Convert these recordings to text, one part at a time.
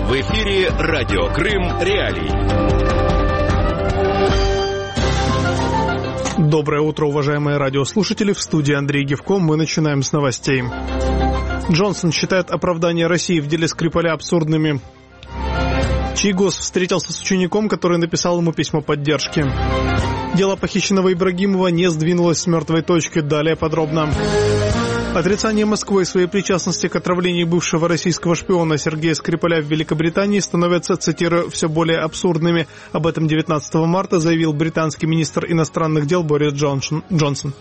В эфире радио Крым Реалии. Доброе утро, уважаемые радиослушатели. В студии Андрей Гевко. Мы начинаем с новостей. Джонсон считает оправдания России в деле Скрипаля абсурдными. Чийгоз встретился с учеником, который написал ему письмо поддержки. Дело похищенного Ибрагимова не сдвинулось с мертвой точки. Далее подробно. Отрицание Москвы своей причастности к отравлению бывшего российского шпиона Сергея Скрипаля в Великобритании становятся, цитирую, все более абсурдными. Об этом 19 марта заявил британский министр иностранных дел Борис Джонсон.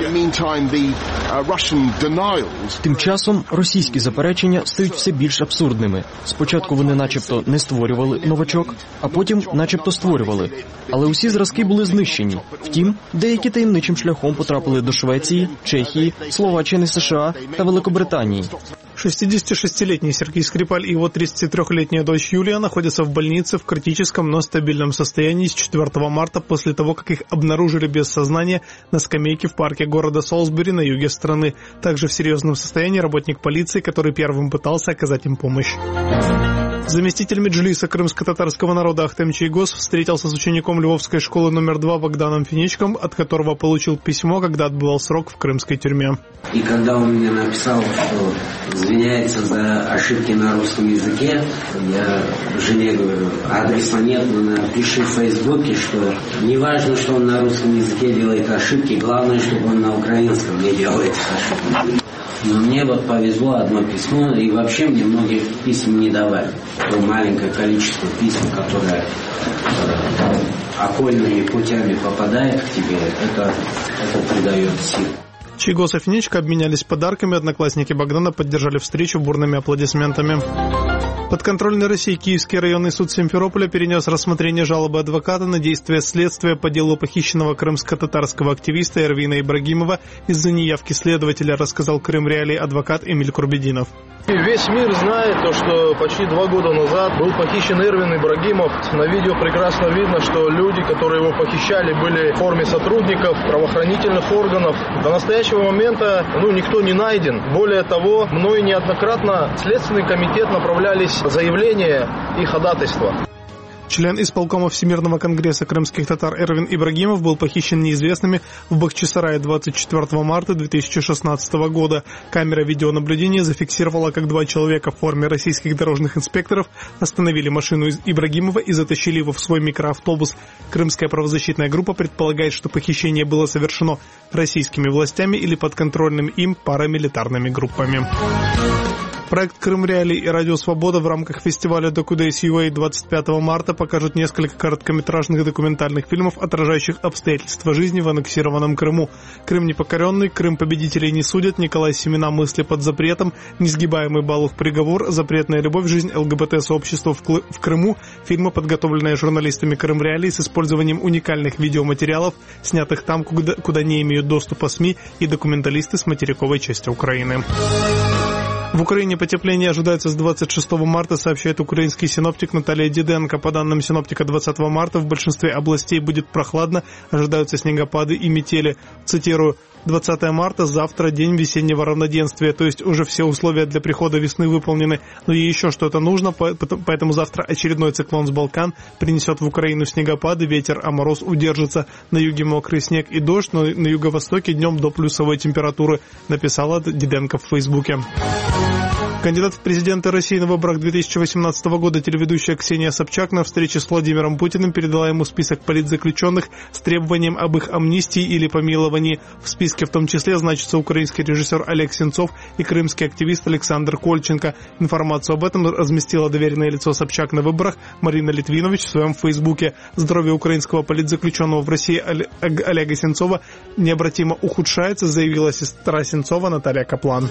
Тим часом російські заперечення стають все більш абсурдними. Спочатку вони начебто не створювали новачок, а потім начебто створювали. Але усі зразки були знищені. Втім, деякі таємничим шляхом потрапили до Швеції, Чехії, Словаччини, США та Великобритании. 66-летний Сергей Скрипаль и его 33-летняя дочь Юлия находятся в больнице в критическом, но стабильном состоянии с 4 марта после того, как их обнаружили без сознания на скамейке в парке города Солсбери на юге страны. Также в серьезном состоянии работник полиции, который первым пытался оказать им помощь. Заместитель меджлиса крымско-татарского народа Ахтем Чийгоз встретился с учеником Львовской школы номер 2 Богданом Финичком, от которого получил письмо, когда отбывал срок в крымской тюрьме. И когда он мне написал, что извиняется за ошибки на русском языке, я жене говорю, адреса нет, но напиши в Фейсбуке, что не важно, что он на русском языке делает ошибки, главное, чтобы он на украинском не делает ошибки. Но мне вот повезло одно письмо, и вообще мне многих писем не давали. То маленькое количество писем, которое окольными путями попадает к тебе, это придает сил. Чийгоз и Финичка обменялись подарками, одноклассники Богдана поддержали встречу бурными аплодисментами. Подконтрольный России Киевский районный суд Симферополя перенес рассмотрение жалобы адвоката на действия следствия по делу похищенного крымско-татарского активиста Эрвина Ибрагимова из-за неявки следователя, рассказал Крым Реалии адвокат Эмиль Курбединов. Весь мир знает то, что почти 2 года назад был похищен Эрвин Ибрагимов. На видео прекрасно видно, что люди, которые его похищали, были в форме сотрудников правоохранительных органов. До настоящего момента никто не найден. Более того, мной неоднократно Следственный комитет направлялись заявления и ходатайства. Член исполкома Всемирного конгресса крымских татар Эрвин Ибрагимов был похищен неизвестными в Бахчисарае 24 марта 2016 года. Камера видеонаблюдения зафиксировала, как 2 человека в форме российских дорожных инспекторов остановили машину Ибрагимова и затащили его в свой микроавтобус. Крымская правозащитная группа предполагает, что похищение было совершено российскими властями или подконтрольными им парамилитарными группами. Проект «Крым Реалии» и «Радио Свобода» в рамках фестиваля DocuDays UA 25 марта покажут несколько короткометражных документальных фильмов, отражающих обстоятельства жизни в аннексированном Крыму. «Крым непокоренный», «Крым победителей не судят», «Николай Семена. Мысли под запретом», «Несгибаемый Балух приговор», «Запретная любовь. Жизнь ЛГБТ-сообщества в Крыму», фильмы, подготовленные журналистами «Крым Реалии» с использованием уникальных видеоматериалов, снятых там, куда не имеют доступа СМИ и документалисты с материковой части Украины. В Украине потепление ожидается с 26 марта, сообщает украинский синоптик Наталья Диденко. По данным синоптика, 20 марта в большинстве областей будет прохладно, ожидаются снегопады и метели. Цитирую, 20 марта, завтра день весеннего равноденствия, то есть уже все условия для прихода весны выполнены, но ей еще что-то нужно, поэтому завтра очередной циклон с Балкан принесет в Украину снегопады, ветер, а мороз удержится. На юге мокрый снег и дождь, но на юго-востоке днем до плюсовой температуры, написала Диденко в Фейсбуке. Кандидат в президенты России на выборах 2018 года телеведущая Ксения Собчак на встрече с Владимиром Путиным передала ему список политзаключенных с требованием об их амнистии или помиловании. В списке в том числе значится украинский режиссер Олег Сенцов и крымский активист Александр Кольченко. Информацию об этом разместила доверенное лицо Собчак на выборах Марина Литвинович в своем фейсбуке. Здоровье украинского политзаключенного в России Олега Сенцова необратимо ухудшается, заявила сестра Сенцова Наталья Каплан.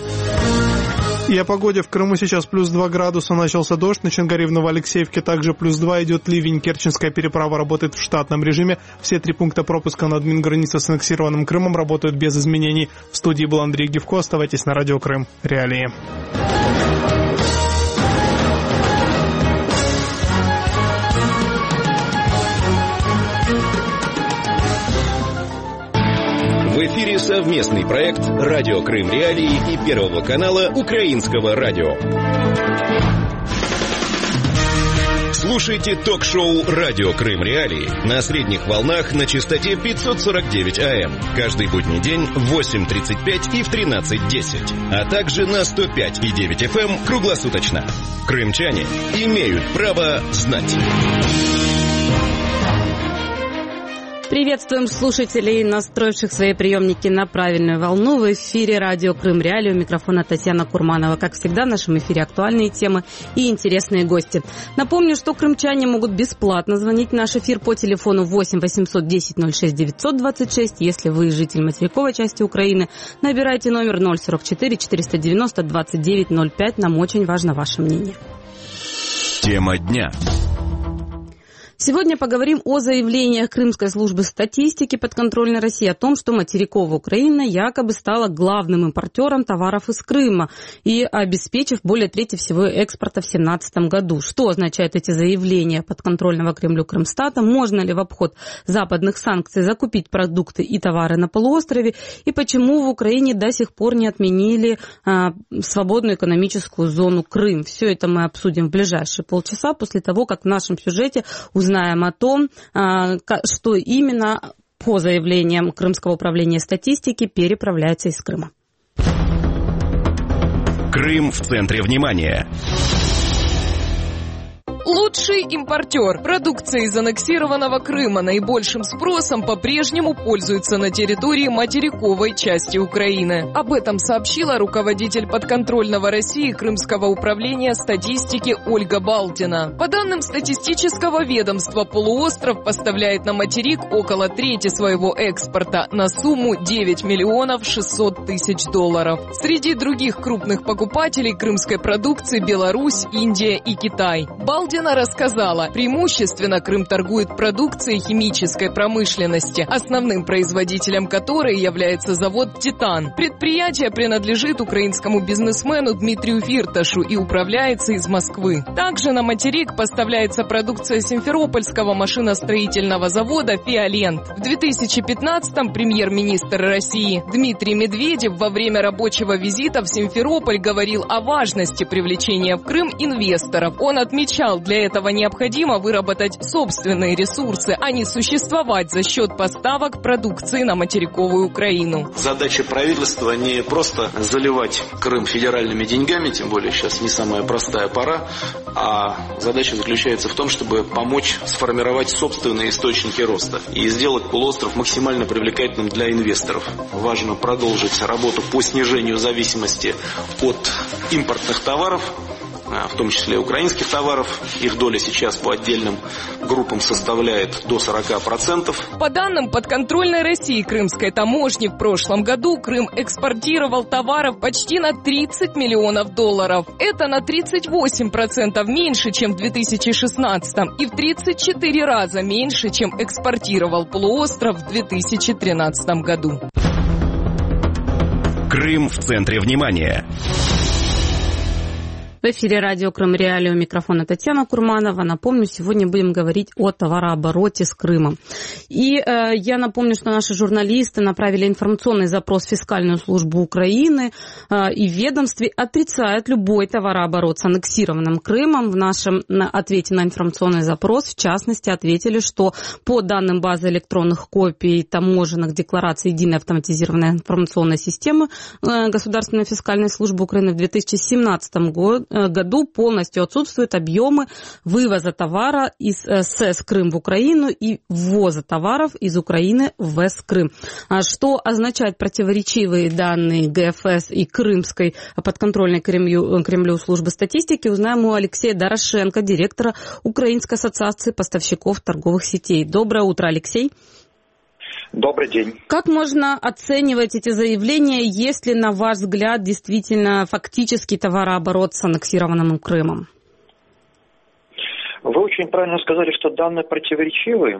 И о погоде. В Крыму сейчас плюс 2 градуса, начался дождь, на Чангаре в Новоалексеевке также плюс 2, идет ливень, Керченская переправа работает в штатном режиме, все 3 пункта пропуска на админгранице с аннексированным Крымом работают без изменений. В студии был Андрей Гевко, оставайтесь на радио Крым Реалии. В эфире совместный проект «Радио Крым Реалии» и Первого канала Украинского радио. Слушайте ток-шоу «Радио Крым Реалии» на средних волнах на частоте 549 АМ. Каждый будний день в 8:35 и в 13:10. А также на 105,9 FM круглосуточно. Крымчане имеют право знать. Приветствуем слушателей, настроивших свои приемники на правильную волну. В эфире радио Крым Реалии. У микрофона Татьяна Курманова. Как всегда, в нашем эфире актуальные темы и интересные гости. Напомню, что крымчане могут бесплатно звонить в наш эфир по телефону 8 810 06 926. Если вы житель материковой части Украины, набирайте номер 044 490 2905. Нам очень важно ваше мнение. Тема дня. Сегодня поговорим о заявлениях Крымской службы статистики подконтрольной России о том, что материковая Украина якобы стала главным импортером товаров из Крыма и обеспечив более трети всего экспорта в 2017 году. Что означают эти заявления подконтрольного Кремлю Крымстата? Можно ли в обход западных санкций закупить продукты и товары на полуострове? И почему в Украине до сих пор не отменили свободную экономическую зону Крым? Все это мы обсудим в ближайшие полчаса после того, как в нашем сюжете узнаем о том, что именно по заявлениям Крымского управления статистики переправляется из Крыма. Крым в центре внимания. Лучший импортер. Продукция из аннексированного Крыма наибольшим спросом по-прежнему пользуется на территории материковой части Украины. Об этом сообщила руководитель подконтрольного России Крымского управления статистики Ольга Балдина. По данным статистического ведомства, полуостров поставляет на материк около трети своего экспорта на сумму 9 миллионов 600 тысяч долларов. Среди других крупных покупателей крымской продукции Беларусь, Индия и Китай. Балдина рассказала, преимущественно Крым торгует продукцией химической промышленности, основным производителем которой является завод «Титан». Предприятие принадлежит украинскому бизнесмену Дмитрию Фирташу и управляется из Москвы. Также на материк поставляется продукция Симферопольского машиностроительного завода «Фиолент». В 2015-м премьер-министр России Дмитрий Медведев во время рабочего визита в Симферополь говорил о важности привлечения в Крым инвесторов. Он отмечал, для этого необходимо выработать собственные ресурсы, а не существовать за счет поставок продукции на материковую Украину. Задача правительства не просто заливать Крым федеральными деньгами, тем более сейчас не самая простая пора, а задача заключается в том, чтобы помочь сформировать собственные источники роста и сделать полуостров максимально привлекательным для инвесторов. Важно продолжить работу по снижению зависимости от импортных товаров, в том числе украинских товаров. Их доля сейчас по отдельным группам составляет до 40%. По данным подконтрольной России Крымской таможни, в прошлом году Крым экспортировал товаров почти на 30 миллионов долларов. Это на 38% меньше, чем в 2016 и в 34 раза меньше, чем экспортировал полуостров в 2013 году. Крым в центре внимания. В эфире радио Крым Реалии, у микрофона Татьяна Курманова. Напомню, сегодня будем говорить о товарообороте с Крымом. И я напомню, что наши журналисты направили информационный запрос в фискальную службу Украины и в ведомстве отрицают любой товарооборот с аннексированным Крымом. В нашем ответе на информационный запрос, в частности, ответили, что по данным базы электронных копий таможенных деклараций Единой автоматизированной информационной системы Государственной фискальной службы Украины в 2017 году полностью отсутствуют объемы вывоза товара из СЭС Крым в Украину и ввоза товаров из Украины в ВЭС Крым. Что означают противоречивые данные ГФС и Крымской подконтрольной Кремлю службы статистики, узнаем у Алексея Дорошенко, директора Украинской ассоциации поставщиков торговых сетей. Доброе утро, Алексей. Добрый день. Как можно оценивать эти заявления, есть ли, на ваш взгляд, действительно фактический товарооборот с аннексированным Крымом? Вы очень правильно сказали, что данные противоречивые.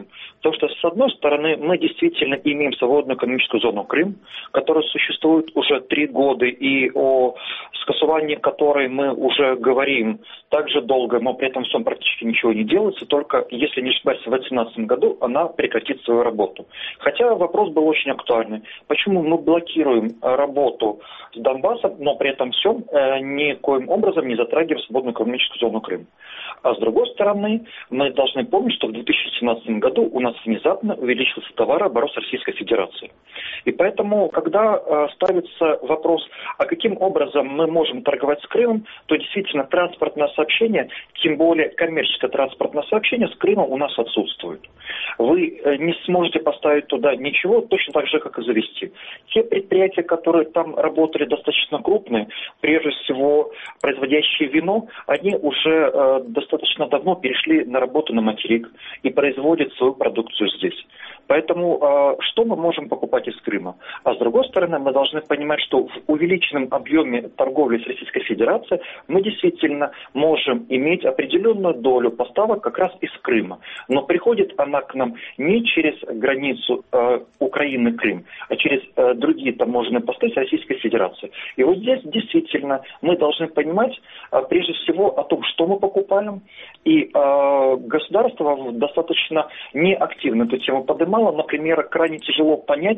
Потому что, с одной стороны, мы действительно имеем свободную экономическую зону Крым, которая существует уже 3 года, и о скасувании которой мы уже говорим так же долго, но при этом всем практически ничего не делается, только, если не ошибаюсь, в 2018 году она прекратит свою работу. Хотя вопрос был очень актуальный. Почему мы блокируем работу с Донбассом, но при этом всем никоим образом не затрагиваем свободную экономическую зону Крым? А с другой стороны, мы должны помнить, что в 2017 году у нас внезапно увеличился товарооборот с Российской Федерацией. И поэтому, когда ставится вопрос, а каким образом мы можем торговать с Крымом, то действительно транспортное сообщение, тем более коммерческое транспортное сообщение с Крымом у нас отсутствует. Вы не сможете поставить туда ничего, точно так же, как и завести. Те предприятия, которые там работали достаточно крупные, прежде всего производящие вино, они уже достаточно давно перешли на работу на материк и производят свою продукцию здесь. Поэтому что мы можем покупать из Крыма? А с другой стороны, мы должны понимать, что в увеличенном объеме торговли с Российской Федерацией мы действительно можем иметь определенную долю поставок как раз из Крыма. Но приходит она к нам не через границу Украины-Крым, а через другие таможенные посты с Российской Федерацией. И вот здесь действительно мы должны понимать прежде всего о том, что мы покупаем. И государство достаточно неактивно эту тему поднимало. Например, крайне тяжело понять,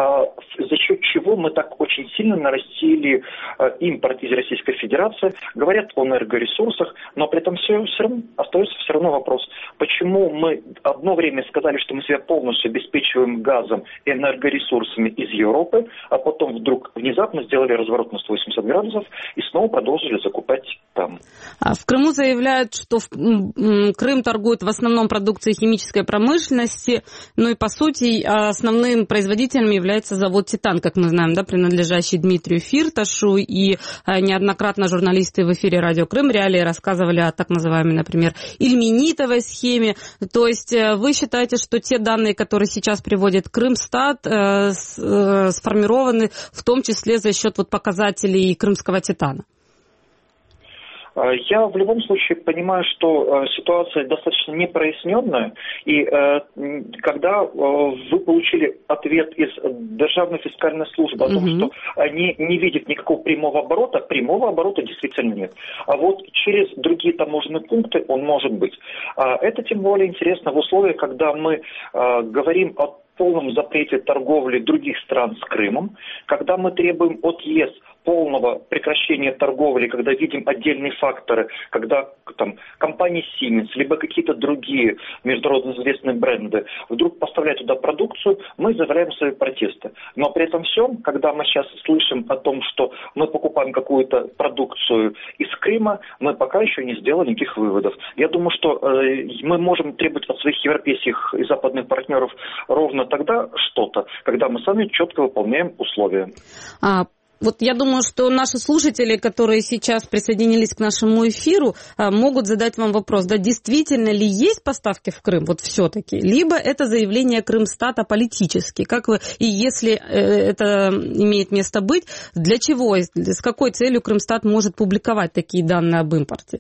за счет чего мы так очень сильно нарастили импорт из Российской Федерации. Говорят о энергоресурсах, но при этом все равно остается вопрос, почему мы одно время сказали, что мы себя полностью обеспечиваем газом и энергоресурсами из Европы, а потом вдруг внезапно сделали разворот на 180 градусов и снова продолжили закупать там. В Крыму заявляют, что Крым торгует в основном продукцией химической промышленности, ну и по сути основным производителем является завод «Титан», как мы знаем, да, принадлежащий Дмитрию Фирташу, и неоднократно журналисты в эфире радио Крым Реалии рассказывали о так называемой, например, ильменитовой схеме. То есть вы считаете, что те данные, которые сейчас приводит Крымстат, сформированы в том числе за счет показателей крымского «Титана»? Я в любом случае понимаю, что ситуация достаточно непроясненная, и когда вы получили ответ из Державной фискальной службы о том, что они не видят никакого прямого оборота действительно нет. А вот через другие таможенные пункты он может быть. Это тем более интересно в условиях, когда мы говорим о полном запрете торговли других стран с Крымом, когда мы требуем от ЕС полного прекращения торговли, когда видим отдельные факторы, когда там компания Siemens, либо какие-то другие международно известные бренды вдруг поставляют туда продукцию, мы заявляем свои протесты. Но при этом всем, когда мы сейчас слышим о том, что мы покупаем какую-то продукцию из Крыма, мы пока еще не сделали никаких выводов. Я думаю, что мы можем требовать от своих европейских и западных партнеров ровно тогда что-то, когда мы сами четко выполняем условия. Вот я думаю, что наши слушатели, которые сейчас присоединились к нашему эфиру, могут задать вам вопрос, да, действительно ли есть поставки в Крым, вот все-таки, либо это заявление Крымстата политические, как вы, и если это имеет место быть, для чего, с какой целью Крымстат может публиковать такие данные об импорте?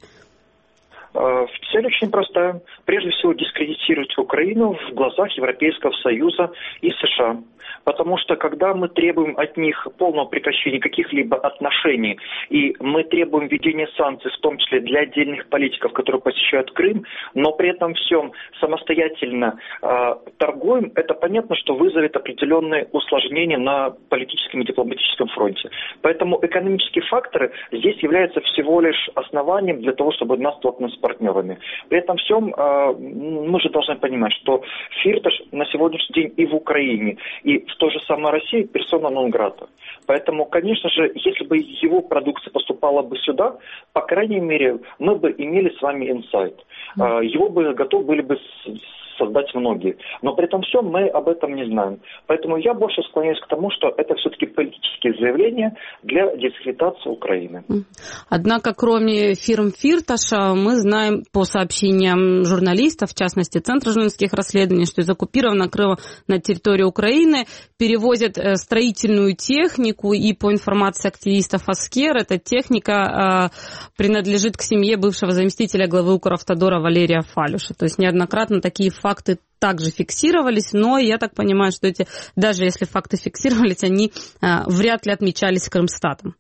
Цель очень простая. Прежде всего, дискредитировать Украину в глазах Европейского Союза и США. Потому что, когда мы требуем от них полного прекращения каких-либо отношений, и мы требуем введения санкций, в том числе для отдельных политиков, которые посещают Крым, но при этом всем самостоятельно торгуем, это понятно, что вызовет определенные усложнения на политическом и дипломатическом фронте. Поэтому экономические факторы здесь являются всего лишь основанием для того, чтобы нас столкнуть с партнерами. При этом всем мы же должны понимать, что Фирташ на сегодняшний день и в Украине, и в той же самой России персона нон-грата. Поэтому, конечно же, если бы его продукция поступала бы сюда, по крайней мере, мы бы имели с вами инсайт. Его бы готовы были бы создать многие. Но при этом всем мы об этом не знаем. Поэтому я больше склоняюсь к тому, что это все-таки политические заявления для дискредитации Украины. Однако, кроме фирм Фирташа, мы знаем по сообщениям журналистов, в частности, Центра журналистских расследований, что из оккупированного Крыма на территорию Украины перевозят строительную технику, и по информации активистов Аскер, эта техника принадлежит к семье бывшего заместителя главы Укравтодора Валерия Фалюша. То есть неоднократно такие факты также фиксировались, но я так понимаю, что даже если факты фиксировались, они вряд ли отмечались Крымстатом.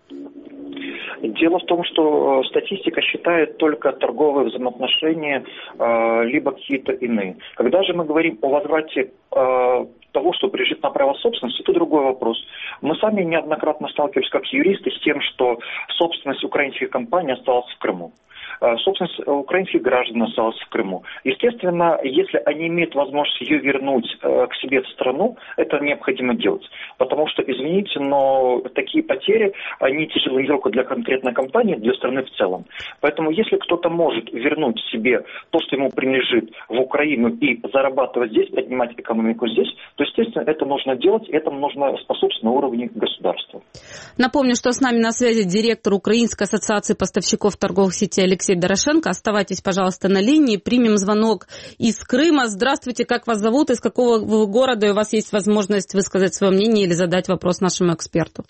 Дело в том, что статистика считает только торговые взаимоотношения, либо какие-то иные. Когда же мы говорим о возврате того, что принадлежит на право собственности, это другой вопрос. Мы сами неоднократно сталкивались как юристы с тем, что собственность украинских компаний осталась в Крыму. Собственность украинских граждан осталась в Крыму. Естественно, если они имеют возможность ее вернуть к себе в страну, это необходимо делать. Потому что, извините, но такие потери, они тяжелы не только для конкретной компании, для страны в целом. Поэтому, если кто-то может вернуть себе то, что ему принадлежит в Украину и зарабатывать здесь, поднимать экономику здесь, то, естественно, это нужно делать, и этому нужно способствовать на уровне государства. Напомню, что с нами на связи директор Украинской ассоциации поставщиков торговых сетей Алексей Дорошенко. Оставайтесь, пожалуйста, на линии. Примем звонок из Крыма. Здравствуйте, как вас зовут, из какого вы города, и у вас есть возможность высказать свое мнение или задать вопрос нашему эксперту.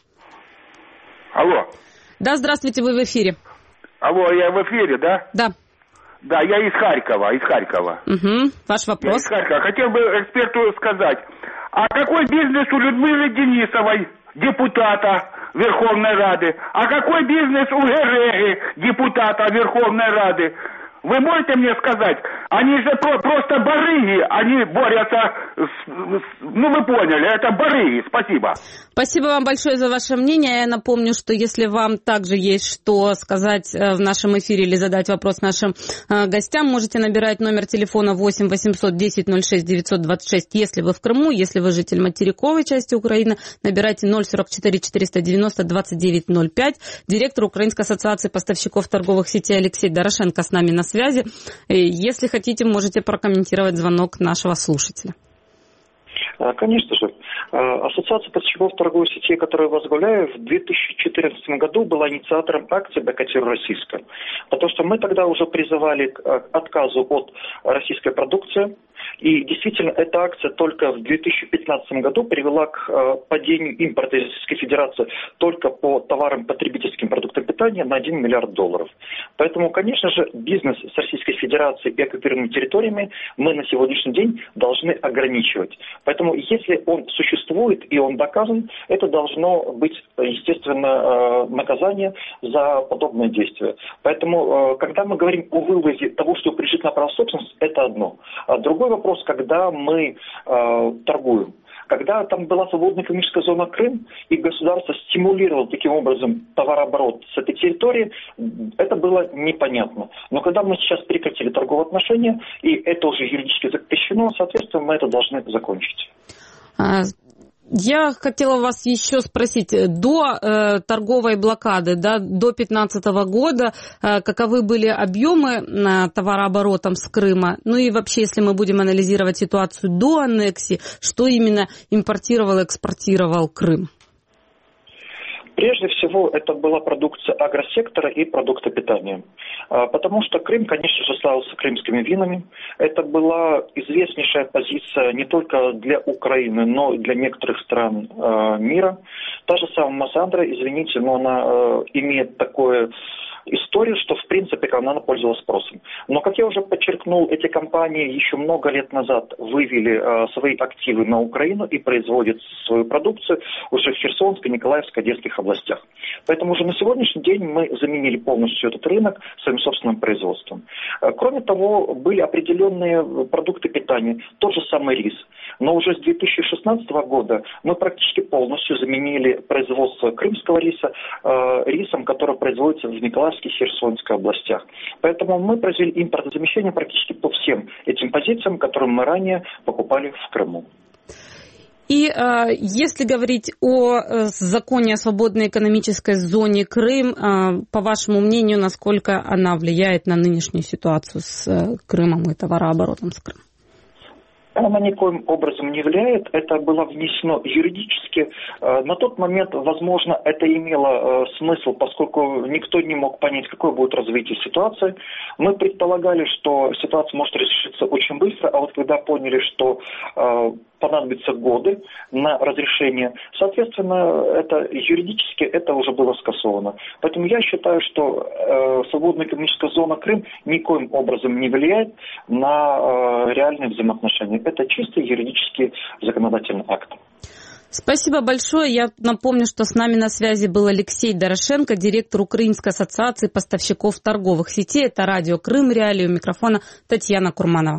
Алло. Да, здравствуйте, вы в эфире. Алло, я в эфире, да? Да. Да, я из Харькова. Угу. Ваш вопрос. Я из Харькова. Хотел бы эксперту сказать, а какой бизнес у Людмилы Денисовой, депутата Верховной Рады? А какой бизнес у Гереги, депутата Верховной Рады? Вы можете мне сказать? Они же просто барыги, они борются ну вы поняли, это барыги. Спасибо. Спасибо вам большое за ваше мнение. Я напомню, что если вам также есть что сказать в нашем эфире или задать вопрос нашим гостям, можете набирать номер телефона 8 800 10 06 926, если вы в Крыму, если вы житель материковой части Украины, набирайте 044 490 2905. Директор Украинской ассоциации поставщиков торговых сетей Алексей Дорошенко с нами на связи. Если хотите, можете прокомментировать звонок нашего слушателя. Конечно же. Ассоциация поставщиков торговых сетей, которую я возглавляю, в 2014 году была инициатором акции «Бойкотируй российское». Потому что мы тогда уже призывали к отказу от российской продукции. И действительно, эта акция только в 2015 году привела к падению импорта из Российской Федерации только по товарам потребительским продуктам питания на $1 миллиард. Поэтому, конечно же, бизнес с Российской Федерацией и оккупированными территориями мы на сегодняшний день должны ограничивать. Поэтому, если он существует и он доказан, это должно быть, естественно, наказание за подобное действие. Поэтому, когда мы говорим о вывозе того, что принадлежит на право собственности, это одно. А другой вопрос, когда мы торгуем. Когда там была свободная экономическая зона Крым, и государство стимулировало таким образом товарооборот с этой территории, это было непонятно. Но когда мы сейчас прекратили торговые отношения, и это уже юридически запрещено, соответственно, мы это должны закончить. Я хотела вас еще спросить, до торговой блокады, да, до 2015 года, каковы были объемы товарооборота с Крыма? Ну и вообще, если мы будем анализировать ситуацию до аннексии, что именно импортировал и экспортировал Крым? Прежде всего, это была продукция агросектора и продукты питания. Потому что Крым, конечно же, славился крымскими винами. Это была известнейшая позиция не только для Украины, но и для некоторых стран мира. Та же самая Массандра, извините, но она имеет такое историю, что, в принципе, она пользовалась спросом. Но, как я уже подчеркнул, эти компании еще много лет назад вывели свои активы на Украину и производят свою продукцию уже в Херсонской, Николаевской, Одесских областях. Поэтому уже на сегодняшний день мы заменили полностью этот рынок своим собственным производством. Кроме того, были определенные продукты питания, тот же самый рис. Но уже с 2016 года мы практически полностью заменили производство крымского риса рисом, который производится в Николаевской и Херсонской областях. Поэтому мы произвели импортозамещение практически по всем этим позициям, которые мы ранее покупали в Крыму. И если говорить о законе о свободной экономической зоне Крым, по вашему мнению, насколько она влияет на нынешнюю ситуацию с Крымом и товарооборотом с Крымом? Она никоим образом не влияет, это было внесено юридически. На тот момент, возможно, это имело смысл, поскольку никто не мог понять, какое будет развитие ситуации. Мы предполагали, что ситуация может решиться очень быстро, а вот когда поняли, что понадобятся годы на разрешение. Соответственно, это юридически это уже было скасовано. Поэтому я считаю, что свободная экономическая зона Крым никоим образом не влияет на реальные взаимоотношения. Это чисто юридический законодательный акт. Спасибо большое. Я напомню, что с нами на связи был Алексей Дорошенко, директор Украинской ассоциации поставщиков торговых сетей. Это радио Крым Реалии. У микрофона Татьяна Курманова.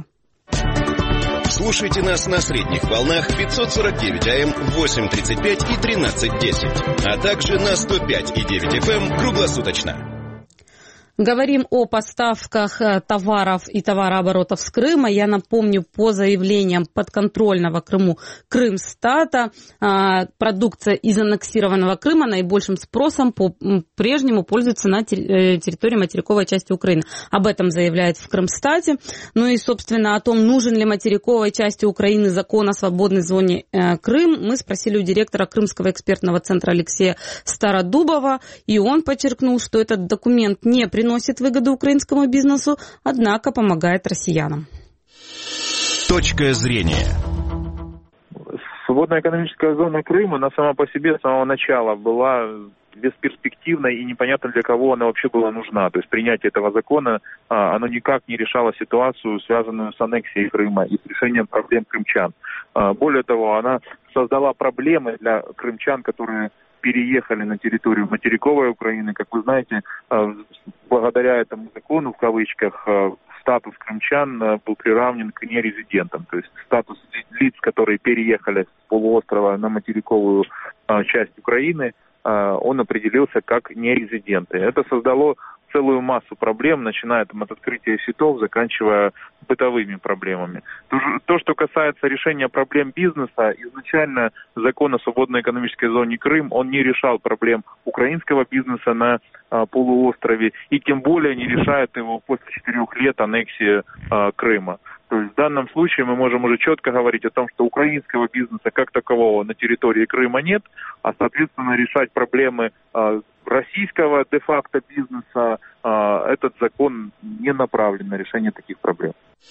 Слушайте нас на средних волнах 549 АМ, 8:35 и 13:10, а также на 105,9 FM круглосуточно. Говорим о поставках товаров и товарооборотов с Крыма. Я напомню, по заявлениям подконтрольного Крыму Крымстата, продукция из аннексированного Крыма наибольшим спросом по-прежнему пользуется на территории материковой части Украины. Об этом заявляет в Крымстате. Ну и, собственно, о том, нужен ли материковой части Украины закон о свободной зоне Крым, мы спросили у директора Крымского экспертного центра Алексея Стародубова. И он подчеркнул, что этот документ не приносит выгоду украинскому бизнесу, однако помогает россиянам. Точка зрения. Свободная экономическая зона Крыма, она сама по себе с самого начала была бесперспективной и непонятно для кого она вообще была нужна. То есть принятие этого закона, оно никак не решало ситуацию, связанную с аннексией Крыма и с решением проблем крымчан. Более того, она создала проблемы для крымчан, которые переехали на территорию материковой Украины. Как вы знаете, благодаря этому закону, в кавычках, статус крымчан был приравнен к нерезидентам. То есть статус лиц, которые переехали с полуострова на материковую часть Украины, он определился как нерезиденты. Это создало целую массу проблем, начиная от открытия сетов, заканчивая бытовыми проблемами. То, что касается решения проблем бизнеса, изначально закон о свободной экономической зоне Крым, он не решал проблем украинского бизнеса на полуострове и тем более не решает его после 4 лет аннексии Крыма. То есть в данном случае мы можем уже четко говорить о том, что украинского бизнеса как такового на территории Крыма нет, а соответственно решать проблемы российского де-факто бизнеса этот закон не направлен на решение таких проблем.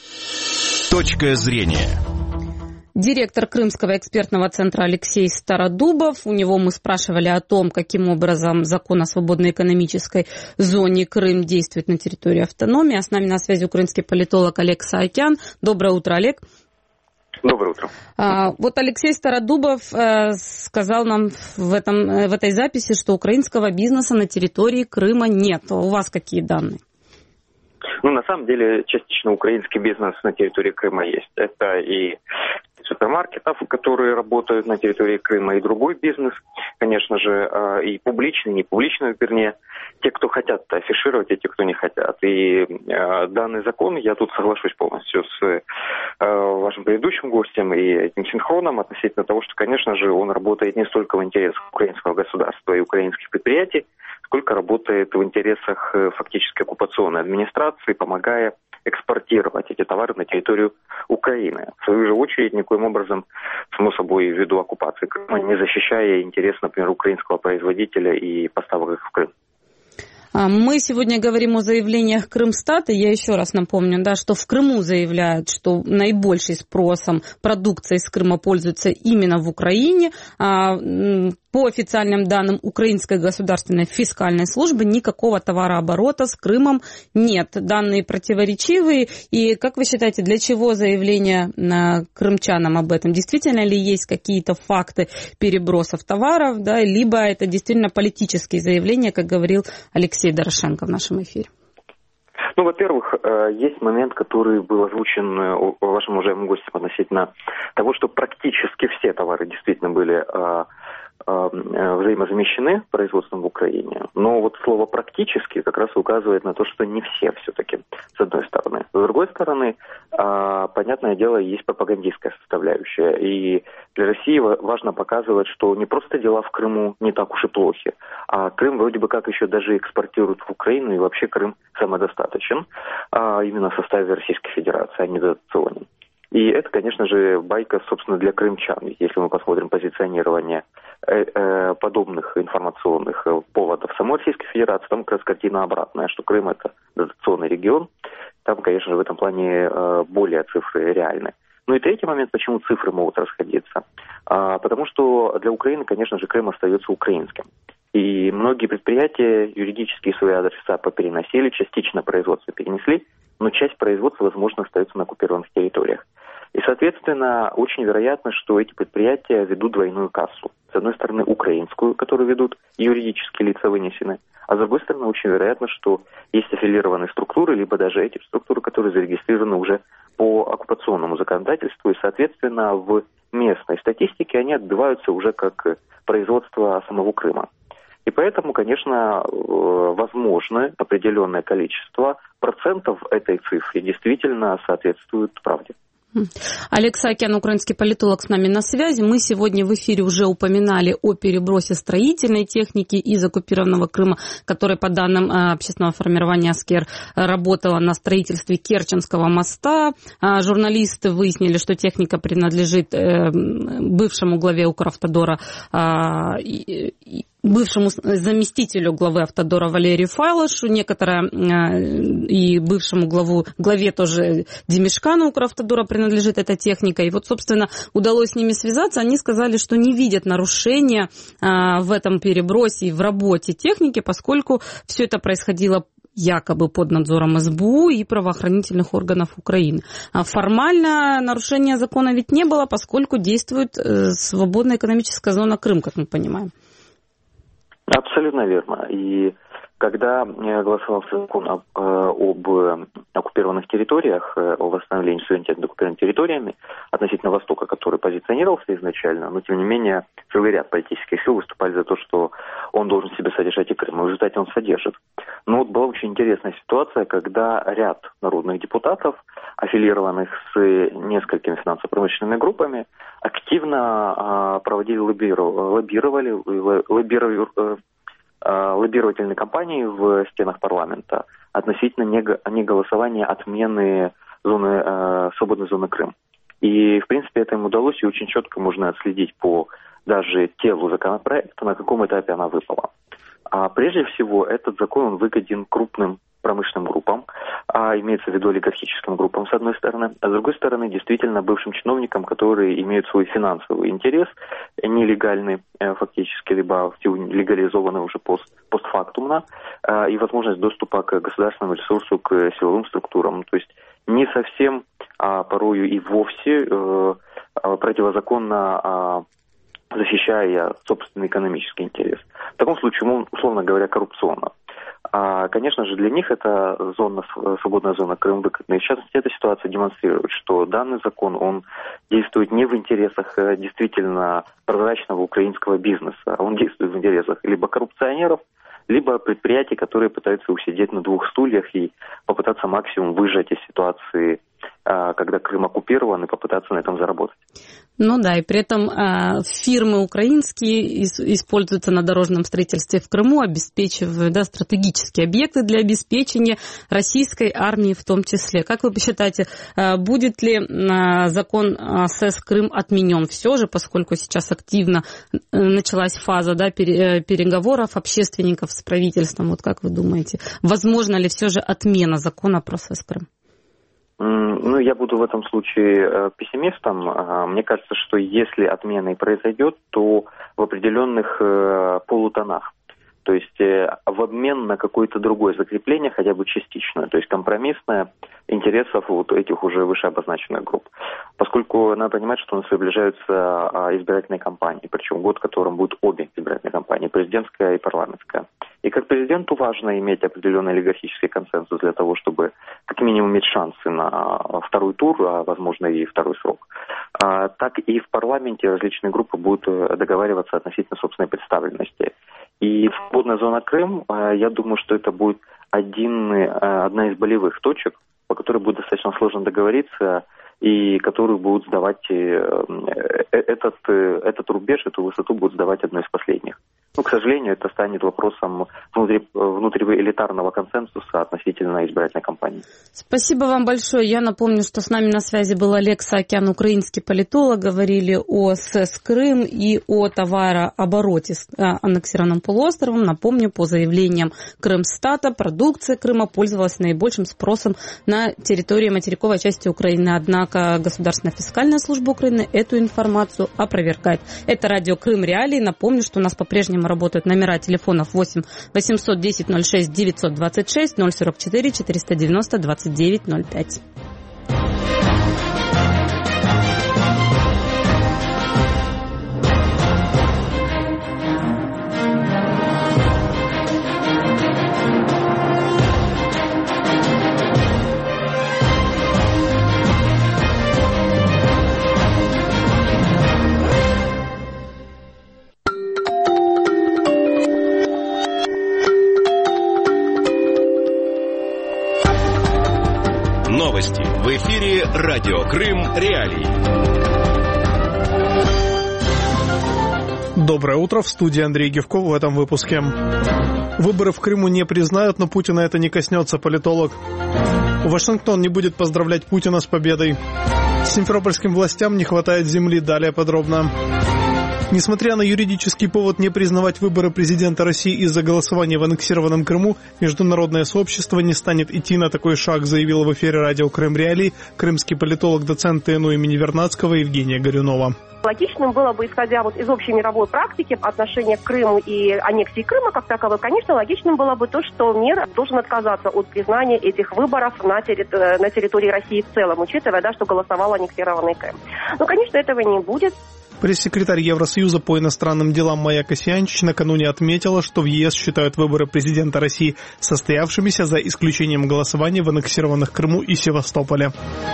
Точка зрения. Директор Крымского экспертного центра Алексей Стародубов. У него мы спрашивали о том, каким образом закон о свободной экономической зоне Крым действует на территории автономии. А с нами на связи украинский политолог Олег Саакян. Доброе утро, Олег. Доброе утро. Вот Алексей Стародубов сказал нам в этой записи, что украинского бизнеса на территории Крыма нет. У вас какие данные? Ну, на самом деле, частично украинский бизнес на территории Крыма есть. Это и супермаркетов, которые работают на территории Крыма, и другой бизнес, конечно же, и публичный, и непубличный, вернее, те, кто хотят афишировать, и те, кто не хотят. И данный закон, я тут соглашусь полностью с вашим предыдущим гостем и этим синхроном относительно того, что, конечно же, он работает не столько в интересах украинского государства и украинских предприятий, сколько работает в интересах фактически оккупационной администрации, помогая экспортировать эти товары на территорию Украины. В свою же очередь, никоим образом, само собой, ввиду оккупации Крыма, не защищая интерес, например, украинского производителя и поставок их в Крым. Мы сегодня говорим о заявлениях Крымстата. Я еще раз напомню, да, что в Крыму заявляют, что наибольшим спросом продукция из Крыма пользуется именно в Украине. По официальным данным Украинской государственной фискальной службы никакого товарооборота с Крымом нет. Данные противоречивые. И как вы считаете, для чего заявление крымчанам об этом? Действительно ли есть какие-то факты перебросов товаров, да, либо это действительно политические заявления, как говорил Алексей Дорошенко в нашем эфире? Ну, во-первых, есть момент, который был озвучен вашим уважаемым гостем относительно того, что практически все товары действительно были взаимозамещены производством в Украине. Но вот слово «практически» как раз указывает на то, что не все все-таки, с одной стороны. С другой стороны, понятное дело, есть пропагандистская составляющая. И для России важно показывать, что не просто дела в Крыму не так уж и плохи, а Крым вроде бы как еще даже экспортирует в Украину, и вообще Крым самодостаточен, именно в составе Российской Федерации, а не дотационен. И это, конечно же, байка, собственно, для крымчан. Если мы посмотрим позиционирование подобных информационных поводов самой Российской Федерации, там как раз картина обратная, что Крым – это дотационный регион. Там, конечно же, в этом плане более цифры реальны. Ну и третий момент, почему цифры могут расходиться. Потому что для Украины, конечно же, Крым остается украинским. И многие предприятия юридические свои адреса попереносили, частично производство перенесли, но часть производства, возможно, остается на оккупированных территориях. И, соответственно, очень вероятно, что эти предприятия ведут двойную кассу. С одной стороны, украинскую, которую ведут юридические лица вынесены, а с другой стороны, очень вероятно, что есть аффилированные структуры, либо даже эти структуры, которые зарегистрированы уже по оккупационному законодательству, и, соответственно, в местной статистике они отбиваются уже как производство самого Крыма. И поэтому, конечно, возможно определенное количество процентов этой цифры действительно соответствует правде. Олег Саакян, украинский политолог, с нами на связи. Мы сегодня в эфире уже упоминали о перебросе строительной техники из оккупированного Крыма, которая, по данным общественного формирования «Аскер», работала на строительстве Керченского моста. Журналисты выяснили, что техника принадлежит бывшему главе Укравтодора, бывшему заместителю главы Автодора Валерию Файлашу, некоторая и бывшему главе тоже Демешкану Укравтодора принадлежит эта техника. И вот, собственно, удалось с ними связаться. Они сказали, что не видят нарушения в этом перебросе и в работе техники, поскольку все это происходило якобы под надзором СБУ и правоохранительных органов Украины. А формально нарушения закона ведь не было, поскольку действует свободная экономическая зона Крым, как мы понимаем. Абсолютно верно. И когда голосовался закон об оккупированных территориях, о восстановлении суверенитета над оккупированными территориями относительно Востока, который позиционировался изначально, но тем не менее целый ряд политических сил выступали за то, что он должен в себе содержать и Крым. И в результате он содержит. Но вот была очень интересная ситуация, когда ряд народных депутатов, аффилированных с несколькими финансово-промышленными группами, активно проводили лоббировательные кампании в стенах парламента относительно неголосования отмены свободной зоны Крым. И, в принципе, это им удалось, и очень четко можно отследить по даже телу законопроекта, на каком этапе она выпала. А прежде всего, этот закон он выгоден крупным промышленным группам, имеется в виду олигархическим группам, с одной стороны, а с другой стороны, действительно, бывшим чиновникам, которые имеют свой финансовый интерес, нелегальный фактически, либо легализованный уже постфактумно, и возможность доступа к государственному ресурсу, к силовым структурам. То есть не совсем, а порою и вовсе противозаконно защищая собственный экономический интерес. В таком случае, условно говоря, коррупционно. Конечно же, для них эта свободная зона Крым выгодна. И в частности, эта ситуация демонстрирует, что данный закон, он действует не в интересах действительно прозрачного украинского бизнеса, он действует в интересах либо коррупционеров, либо предприятий, которые пытаются усидеть на двух стульях и попытаться максимум выжать из ситуации, когда Крым оккупирован, и попытаться на этом заработать. Ну да, и при этом фирмы украинские используются на дорожном строительстве в Крыму, обеспечивая стратегические объекты для обеспечения российской армии в том числе. Как вы считаете, будет ли закон СЭС Крым отменен все же, поскольку сейчас активно началась фаза переговоров общественников с правительством? Вот как вы думаете, возможно ли все же отмена закона про СЭС Крым? Ну, я буду в этом случае пессимистом. Мне кажется, что если отмена и произойдет, то в определенных полутонах. То есть в обмен на какое-то другое закрепление, хотя бы частичное, то есть компромиссное, интересов вот этих уже выше обозначенных групп. Поскольку надо понимать, что у нас приближаются избирательные кампании, причем год, в котором будут обе избирательные кампании, президентская и парламентская. И как президенту важно иметь определенный олигархический консенсус для того, чтобы как минимум иметь шансы на второй тур, а возможно и второй срок. Так и в парламенте различные группы будут договариваться относительно собственной представленности. И свободная зона Крым, я думаю, что это будет одна из болевых точек, по которой будет достаточно сложно договориться, и которую будут сдавать этот рубеж, эту высоту будут сдавать одной из последних. Но, к сожалению, это станет вопросом внутриэлитарного консенсуса относительно избирательной кампании. Спасибо вам большое. Я напомню, что с нами на связи был Олег Саакян, украинский политолог. Говорили о СЭС Крым и о товарообороте с аннексированным полуостровом. Напомню, по заявлениям Крымстата, продукция Крыма пользовалась наибольшим спросом на территории материковой части Украины. Однако Государственная фискальная служба Украины эту информацию опровергает. Это радио Крым Реалии. Напомню, что у нас по-прежнему работают номера телефонов 8 810 06 926 044 490 29 05. Новости. В эфире радио Крым Реалии. Доброе утро. В студии Андрей Гевков в этом выпуске. Выборы в Крыму не признают, но Путина это не коснется. Политолог. Вашингтон не будет поздравлять Путина с победой. Симферопольским властям не хватает земли. Далее подробно. Несмотря на юридический повод не признавать выборы президента России из-за голосования в аннексированном Крыму, международное сообщество не станет идти на такой шаг, заявила в эфире радио Крым Реалии крымский политолог, доцент ТНУ имени Вернадского Евгения Горюнова. Логичным было бы, исходя из общей мировой практики отношения к Крыму и аннексии Крыма как таковой, конечно, логичным было бы то, что мир должен отказаться от признания этих выборов на территории России в целом, учитывая, что голосовал аннексированный Крым. Но, конечно, этого не будет. Пресс-секретарь Евросоюза по иностранным делам Майя Касьянчич накануне отметила, что в ЕС считают выборы президента России состоявшимися за исключением голосования в аннексированных Крыму и Севастополе.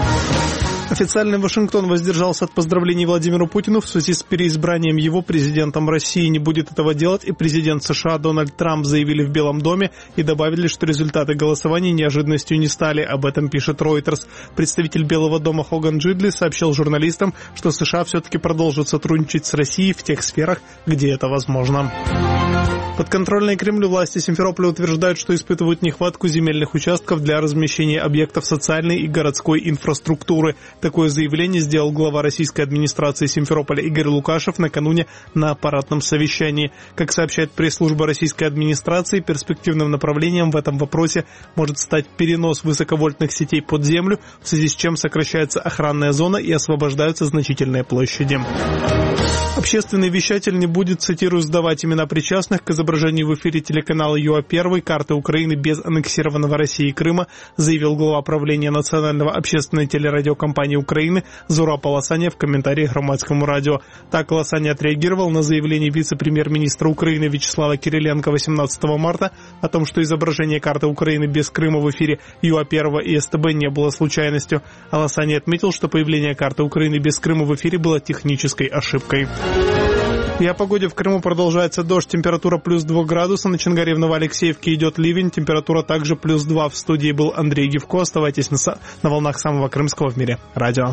Официальный Вашингтон воздержался от поздравлений Владимиру Путину в связи с переизбранием его президентом России. Не будет этого делать и президент США Дональд Трамп, заявили в Белом доме и добавили, что результаты голосования неожиданностью не стали. Об этом пишет Reuters. Представитель Белого дома Хоган Джидли сообщил журналистам, что США все-таки продолжат сотрудничать с Россией в тех сферах, где это возможно. Подконтрольные Кремлю власти Симферополя утверждают, что испытывают нехватку земельных участков для размещения объектов социальной и городской инфраструктуры. Такое заявление сделал глава российской администрации Симферополя Игорь Лукашев накануне на аппаратном совещании. Как сообщает пресс-служба российской администрации, перспективным направлением в этом вопросе может стать перенос высоковольтных сетей под землю, в связи с чем сокращается охранная зона и освобождаются значительные площади. Общественный вещатель не будет, цитирую, сдавать имена причастных к изображению в эфире телеканала ЮА-1 карты Украины без аннексированного Россией Крыма, заявил глава правления национального общественной телерадиокомпании Украины Зураб Аласаня в комментарии Громадскому радио. Так Аласаня отреагировал на заявление вице-премьер-министра Украины Вячеслава Кириленко 18 марта о том, что изображение карты Украины без Крыма в эфире ЮА-1 и СТБ не было случайностью. Аласаня отметил, что появление карты Украины без Крыма в эфире было технической ошибкой. И о погоде. В Крыму продолжается дождь. Температура плюс 2 градуса. На Чангаре в Новоалексеевке идет ливень. Температура также плюс 2. В студии был Андрей Гевко. Оставайтесь на волнах самого крымского в мире радио.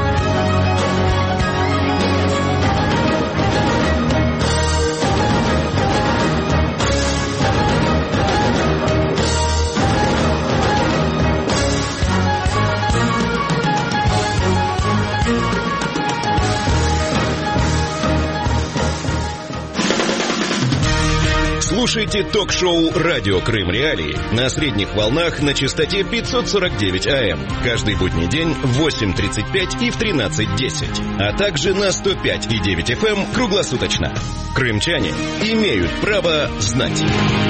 Слушайте ток-шоу «Радио Крым Реалии» на средних волнах на частоте 549 АМ. Каждый будний день в 8:35 и в 13:10. А также на 105,9 FM круглосуточно. Крымчане имеют право знать.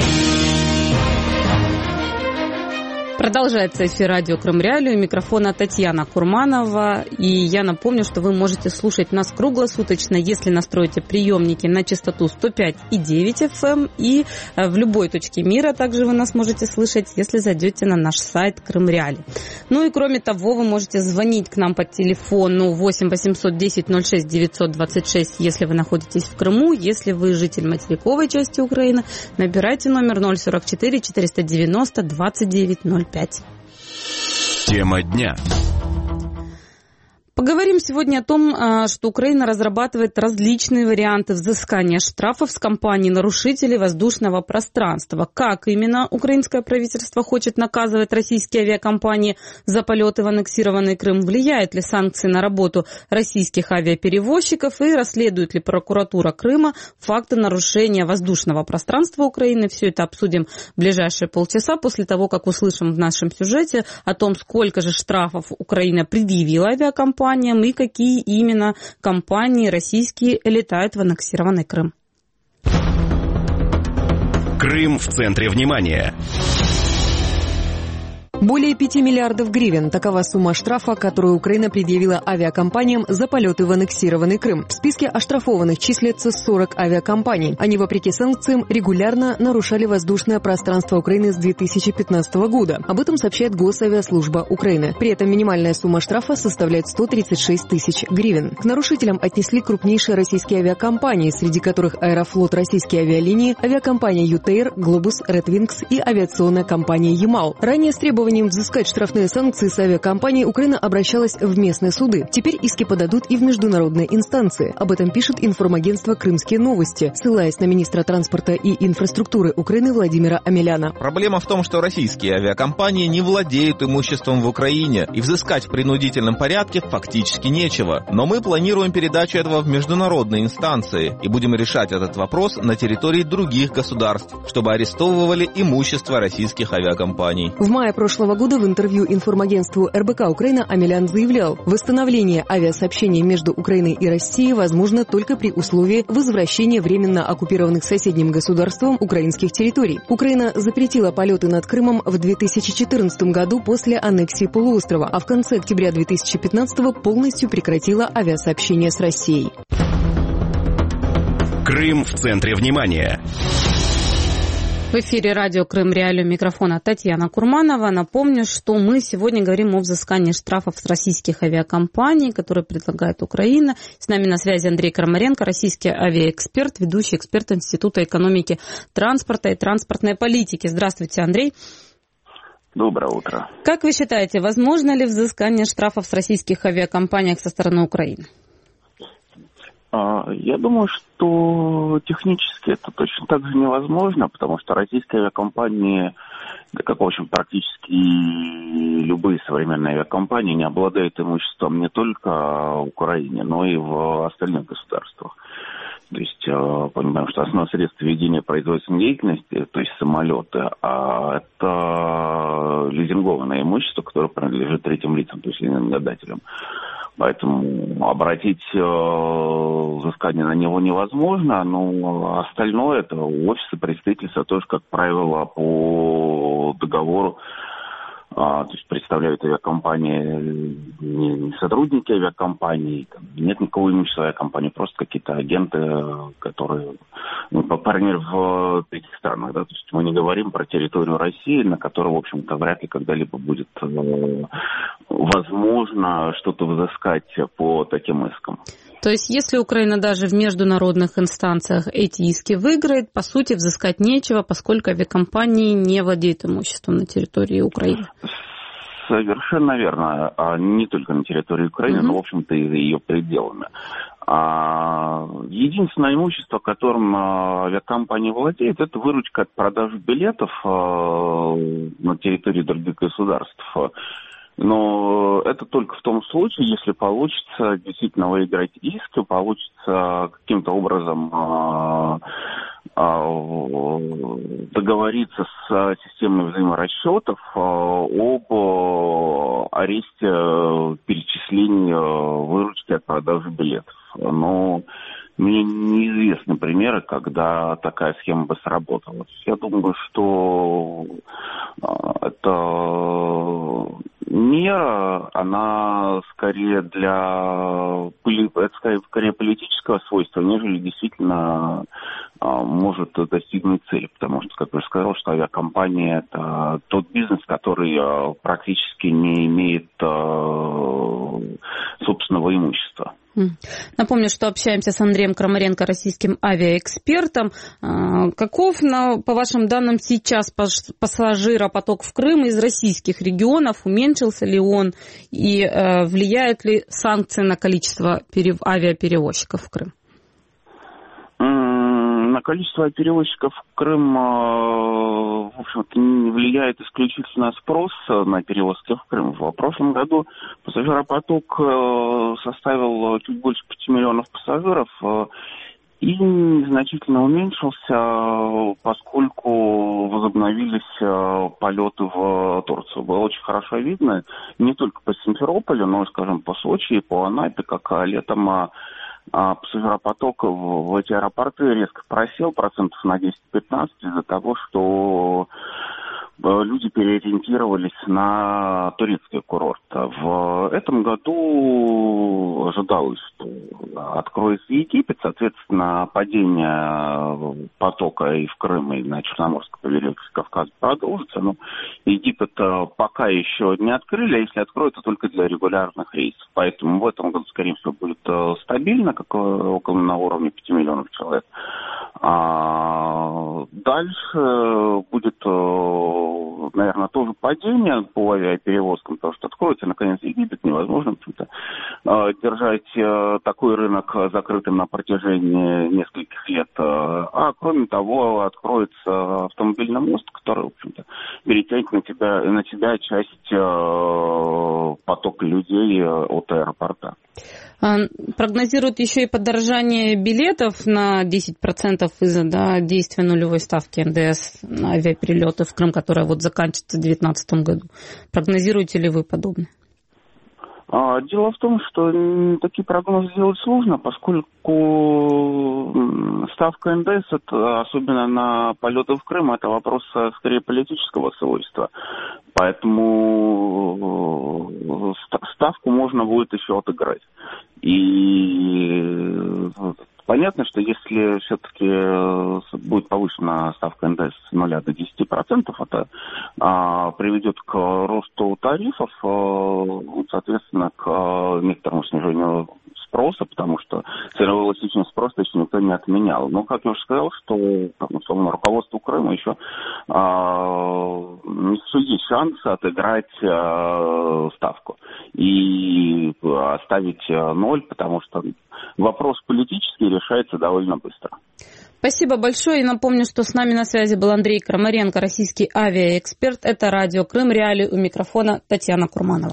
Продолжается эфир радио Крым Реалии. У микрофона Татьяна Курманова. И я напомню, что вы можете слушать нас круглосуточно, если настроите приемники на частоту 105,9 FM. И в любой точке мира также вы нас можете слышать, если зайдете на наш сайт Крым Реалии. Ну и кроме того, вы можете звонить к нам по телефону 8 810 06 926, если вы находитесь в Крыму. Если вы житель материковой части Украины, набирайте номер 044 490 29 05. Тема дня. Поговорим сегодня о том, что Украина разрабатывает различные варианты взыскания штрафов с компаний-нарушителей воздушного пространства. Как именно украинское правительство хочет наказывать российские авиакомпании за полеты в аннексированный Крым? Влияют ли санкции на работу российских авиаперевозчиков? И расследует ли прокуратура Крыма факты нарушения воздушного пространства Украины? Все это обсудим в ближайшие полчаса после того, как услышим в нашем сюжете о том, сколько же штрафов Украина предъявила авиакомпаниям и какие именно компании российские летают в аннексированный Крым. Крым в центре внимания. Более 5 миллиардов гривен – такова сумма штрафа, которую Украина предъявила авиакомпаниям за полеты в аннексированный Крым. В списке оштрафованных числятся 40 авиакомпаний. Они, вопреки санкциям, регулярно нарушали воздушное пространство Украины с 2015 года. Об этом сообщает Госавиаслужба Украины. При этом минимальная сумма штрафа составляет 136 тысяч гривен. К нарушителям отнесли крупнейшие российские авиакомпании, среди которых Аэрофлот, российские авиалинии, авиакомпания «Ютейр», «Глобус», «Редвингс» и авиационная компания «Ямал». Ранее с требованием взыскать штрафные санкции с авиакомпаний Украина обращалась в местные суды. Теперь иски подадут и в международные инстанции. Об этом пишет информагентство «Крымские новости», ссылаясь на министра транспорта и инфраструктуры Украины Владимира Омеляна. Проблема в том, что российские авиакомпании не владеют имуществом в Украине, и взыскать в принудительном порядке фактически нечего. Но мы планируем передачу этого в международные инстанции и будем решать этот вопрос на территории других государств, чтобы арестовывали имущество российских авиакомпаний. В мае прошлого года в интервью информагентству РБК Украина Омелян заявлял, восстановление авиасообщений между Украиной и Россией возможно только при условии возвращения временно оккупированных соседним государством украинских территорий. Украина запретила полеты над Крымом в 2014 году после аннексии полуострова, а в конце октября 2015 полностью прекратила авиасообщение с Россией. Крым в центре внимания. В эфире радио «Крым Реалии», у микрофона Татьяна Курманова. Напомню, что мы сегодня говорим о взыскании штрафов с российских авиакомпаний, которые предлагает Украина. С нами на связи Андрей Крамаренко, российский авиаэксперт, ведущий эксперт Института экономики транспорта и транспортной политики. Здравствуйте, Андрей. Доброе утро. Как вы считаете, возможно ли взыскание штрафов с российских авиакомпаний со стороны Украины? Я думаю, что технически это точно так же невозможно, потому что российские авиакомпании, да как, в общем, практически любые современные авиакомпании, не обладают имуществом не только в Украине, но и в остальных государствах. То есть, понимаем, что основное средство ведения производственной деятельности, то есть самолеты, это лизингованное имущество, которое принадлежит третьим лицам, то есть лизингодателям. Поэтому обратить взыскание на него невозможно, но остальное это офисы представительства тоже, как правило, по договору, то есть представляют авиакомпании, не сотрудники авиакомпании, нет никакого имущества авиакомпании, просто какие-то агенты, которые, по крайней мере, в третьих странах, да, то есть мы не говорим про территорию России, на которой, в общем-то, вряд ли когда-либо будет возможно что-то взыскать по таким искам. То есть, если Украина даже в международных инстанциях эти иски выиграет, по сути, взыскать нечего, поскольку авиакомпании не владеют имуществом на территории Украины. Совершенно верно. Не только на территории Украины, но, в общем-то, и за ее пределами. Единственное имущество, которым авиакомпания владеет, это выручка от продажи билетов на территории других государств. Но это только в том случае, если получится действительно выиграть иски, получится каким-то образом договориться с системой взаиморасчетов об аресте перечисления выручки от продажи билетов. Но мне неизвестны примеры, когда такая схема бы сработала. Я думаю, что эта мера, она скорее скорее политического свойства, нежели действительно может достигнуть цели. Потому что, как я уже сказал, что авиакомпания – это тот бизнес, который практически не имеет собственного имущества. Напомню, что общаемся с Андреем Крамаренко, российским авиаэкспертом. Каков, по вашим данным, сейчас пассажиропоток в Крым из российских регионов? Уменьшился ли он? И влияют ли санкции на количество авиаперевозчиков в Крым? На количество перевозчиков в Крым, в общем-то, не влияет исключительно спрос на перевозки в Крым. В прошлом году пассажиропоток составил чуть больше 5 миллионов пассажиров и незначительно уменьшился, поскольку возобновились полеты в Турцию. Было очень хорошо видно не только по Симферополю, но и, скажем, по Сочи и по Анапе, как летом пассажиропоток в эти аэропорты резко просел процентов на 10-15 из-за того, что люди переориентировались на турецкий курорт. В этом году ожидалось, что откроется Египет, соответственно, падение потока и в Крым, и на Черноморском побережье Кавказа продолжится. Но Египет пока еще не открыли, а если откроют, то только для регулярных рейсов. Поэтому в этом году, скорее всего, будет стабильно, как около на уровне 5 миллионов человек. А дальше будет, наверное, тоже падение по авиаперевозкам, потому что откроется, наконец, Египет, невозможно, в общем-то, держать такой рынок закрытым на протяжении нескольких лет. А кроме того, откроется автомобильный мост, который, в общем-то, перетянет на себя часть потока людей от аэропорта. Прогнозируют еще и подорожание билетов на 10% из-за действия нулевой ставки НДС на авиаперелеты в Крым, которая заканчивается в 2019 году. Прогнозируете ли вы подобное? Дело в том, что такие прогнозы делать сложно, поскольку ставка НДС, особенно на полеты в Крым, это вопрос скорее политического свойства. Поэтому ставку можно будет еще отыграть. И понятно, что если все-таки будет повышена ставка НДС с 0 до 10%, это приведет к росту тарифов, соответственно, к некоторому снижению спроса, потому что ценовой эластичный спрос еще никто не отменял. Но, как я уже сказал, что условно, руководству Крыма еще есть шанс отыграть ставку и оставить 0, потому что вопрос политический решается довольно быстро. Спасибо большое. И напомню, что с нами на связи был Андрей Крамаренко, российский авиаэксперт. Это радио Крым Реалии. У микрофона Татьяна Курманова.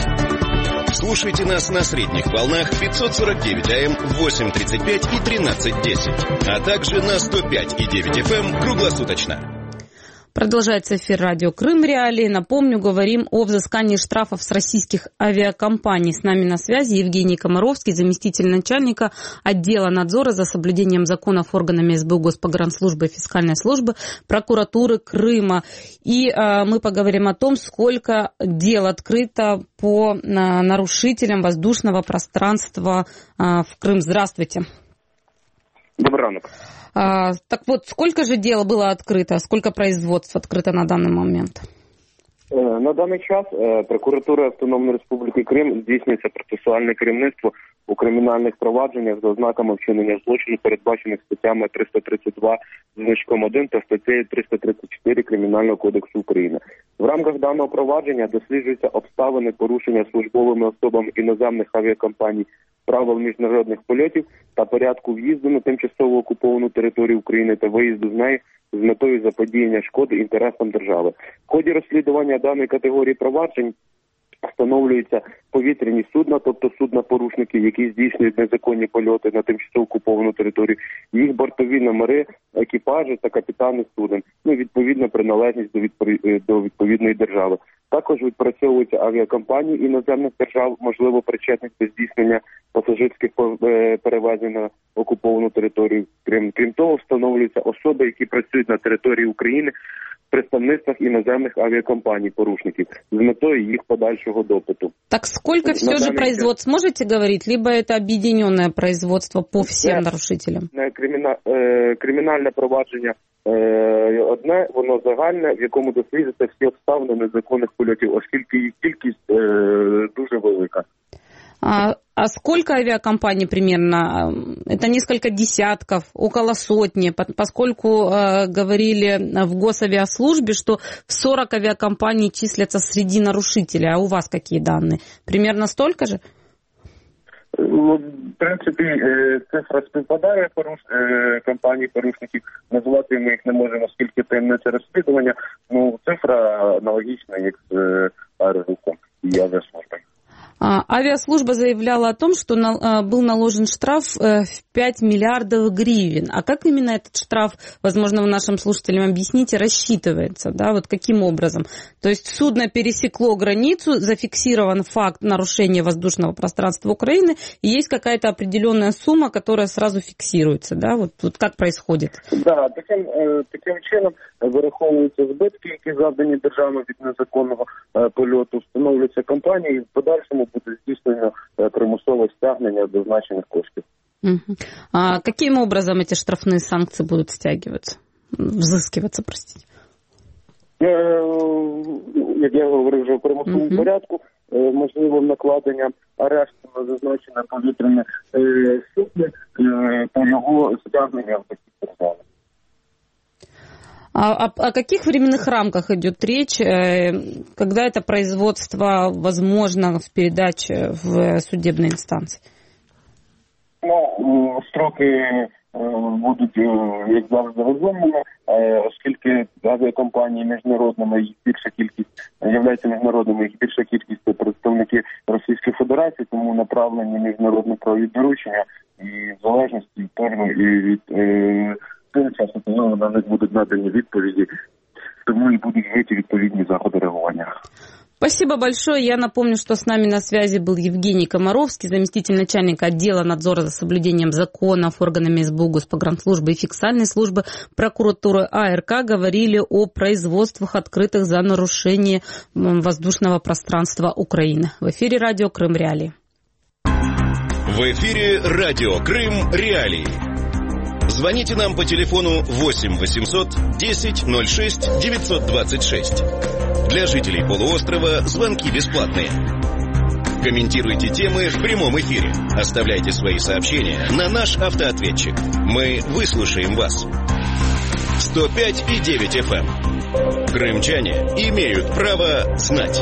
Слушайте нас на средних волнах 549 АМ, 8:35 и 13:10, а также на 105,9 FM круглосуточно. Продолжается эфир радио Крым Реалии. Напомню, говорим о взыскании штрафов с российских авиакомпаний. С нами на связи Евгений Комаровский, заместитель начальника отдела надзора за соблюдением законов органами СБУ, Госпогранслужбы и фискальной службы прокуратуры Крыма. И мы поговорим о том, сколько дел открыто по нарушителям воздушного пространства в Крым. Здравствуйте. Добрый ранок. Так вот, сколько же дел было открыто, сколько производств открыто на данный момент? На даний час прокуратура Автономної Республіки Крим здійснюється процесуальне керівництво у кримінальних провадженнях за ознаками вчинення злочину, передбачених статтями 332 значком 1 та статтею 334 Кримінального кодексу України. В рамках даного провадження досліджуються обставини порушення службовими особами іноземних авіакомпаній правил міжнародних польотів та порядку в'їзду на тимчасово окуповану територію України та виїзду з неї з метою заподіяння шкоди інтересам держави. В ході розслідування даної категорії проваджень встановлюються повітряні судна, тобто судна-порушники, які здійснюють незаконні польоти на тимчасово окуповану територію, їх бортові номери, екіпажі та капітани суден, відповідна приналежність до відповідної держави. Також відпрацьовуються авіакомпанії іноземних держав, можливо, причетних до здійснення пасажирських перевезень на окуповану територію. Крім того, встановлюються особи, які працюють на території України в представництвах іноземних авиакомпаний-порушників з метою их подальшего допыту. Так сколько все же производств, можете говорить? Либо это объединенное производство по всем нарушителям? Кримінальне провадження одне, воно загальне, в якому досліджуються всі обставини незаконних польотів, оскільки їх кількість дуже велика. А сколько авиакомпаний примерно? Это несколько десятков, около сотни, поскольку говорили в Госавиаслужбе, что 40 авиакомпаний числятся среди нарушителей. А у вас какие данные? Примерно столько же? В принципі, цифра співпадає компаній-порушників. Назвати ми їх не можемо, оскільки таємниця розслідування. Ну, цифра аналогічна, як з аерорухом і авіаслужбою. Авиаслужба заявляла о том, что был наложен штраф в 5 миллиардов гривен. А как именно этот штраф, возможно, вы нашим слушателям объясните, рассчитывается? Да? Вот каким образом? То есть судно пересекло границу, зафиксирован факт нарушения воздушного пространства Украины, и есть какая-то определенная сумма, которая сразу фиксируется. Да? Вот как происходит? Да, таким чином вираховуються збитки, які завдані державі від незаконного польоту, встановлюються компанії, і в подальшому буде здійснено примусове стягнення зазначених коштів. А каким образом эти штрафные санкции будут взыскиваться, простите? Як я говорив вже в примусовому порядку, можливо накладення арешту на зазначене повітряне судно та його стягнення в такій державі. О каких временных рамках идет речь, когда это производство возможно в передаче в судебной инстанции? Ну, строки будуть, як завжди, розумними, оскільки авіакомпанії міжнародними, їх більша кількість, являються міжнародними, їх більша кількість представники Російської Федерації, тому направлені міжнародні правові доручення і в залежності від того часу, коли на них будуть надані відповіді, тому і будуть вжиті відповідні заходи реагування. Спасибо большое. Я напомню, что с нами на связи был Евгений Комаровский, заместитель начальника отдела надзора за соблюдением законов органами СБУ, Госпогранслужбы и фискальной службы прокуратуры АРК. Говорили о производствах, открытых за нарушение воздушного пространства Украины. В эфире радио Крым Реалии. В эфире радио Крым Реалии. Звоните нам по телефону 8 800 10 06 926. Для жителей полуострова звонки бесплатные. Комментируйте темы в прямом эфире. Оставляйте свои сообщения на наш автоответчик. Мы выслушаем вас. 105,9 FM. Крымчане имеют право знать.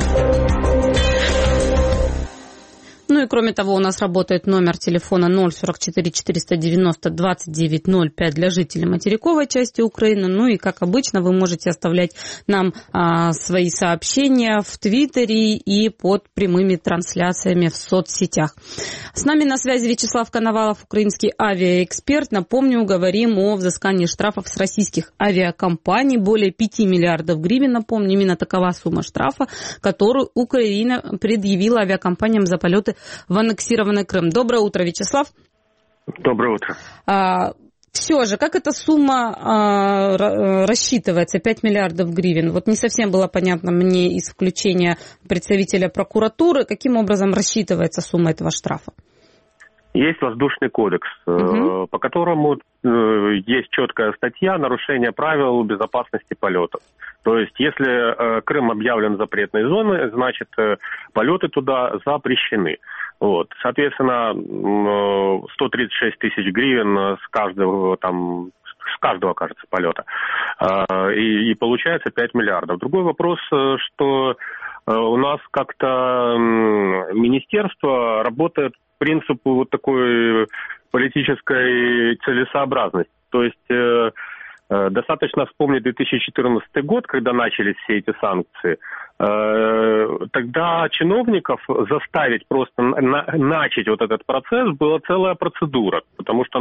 Ну и кроме того, у нас работает номер телефона 044 490 2905 для жителей материковой части Украины. Ну и, как обычно, вы можете оставлять нам свои сообщения в Твиттере и под прямыми трансляциями в соцсетях. С нами на связи Вячеслав Коновалов, украинский авиаэксперт. Напомню, говорим о взыскании штрафов с российских авиакомпаний. Более 5 миллиардов гривен, напомню, именно такова сумма штрафа, которую Украина предъявила авиакомпаниям за полеты в аннексированный Крым. Доброе утро, Вячеслав. Доброе утро. Все же, как эта сумма рассчитывается, 5 миллиардов гривен? Вот не совсем было понятно мне из включения представителя прокуратуры, каким образом рассчитывается сумма этого штрафа? Есть воздушный кодекс, по которому есть четкая статья нарушения правил безопасности полетов. То есть, если Крым объявлен запретной зоной, значит, полеты туда запрещены. Вот. Соответственно, 136 тысяч гривен с каждого, кажется, полета. И получается 5 миллиардов. Другой вопрос, что у нас как-то министерство работает по принципу вот такой политической целесообразности. То есть достаточно вспомнить 2014 год, когда начались все эти санкции. Тогда чиновников заставить просто начать вот этот процесс была целая процедура, потому что,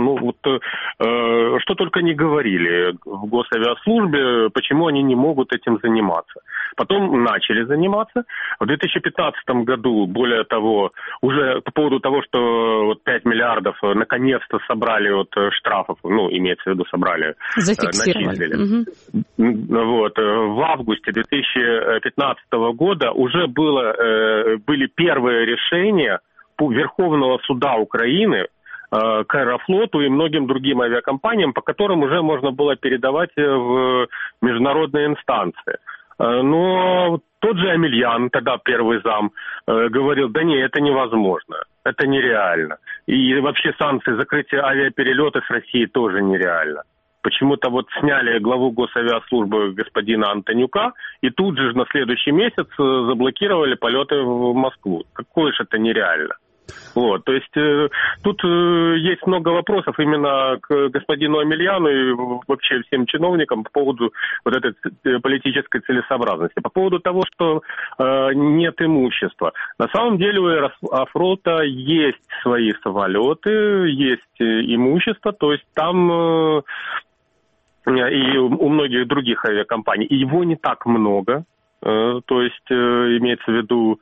что только не говорили в Госавиаслужбе, почему они не могут этим заниматься. Потом начали заниматься. В 2015 году, более того, уже по поводу того, что 5 миллиардов наконец-то собрали штрафов, имеется в виду собрали, начислили. Вот. В августе 2015 года уже были первые решения Верховного суда Украины к Аэрофлоту и многим другим авиакомпаниям, по которым уже можно было передавать в международные инстанции. Но тот же Амельян, тогда первый зам, говорил, да не, это невозможно. это нереально. И вообще санкции закрытия авиаперелетов с России тоже нереально. Почему-то вот сняли главу Госавиаслужбы господина Антонюка, и тут же на следующий месяц заблокировали полеты в Москву. Какое же это нереально. Вот, то есть тут есть много вопросов именно к господину Омельяну и вообще всем чиновникам по поводу вот этой политической целесообразности. По поводу того, что нет имущества. На самом деле у Аэрофлота есть свои самолеты, есть имущество, то есть там и у многих других авиакомпаний. И его не так много. То есть имеется в виду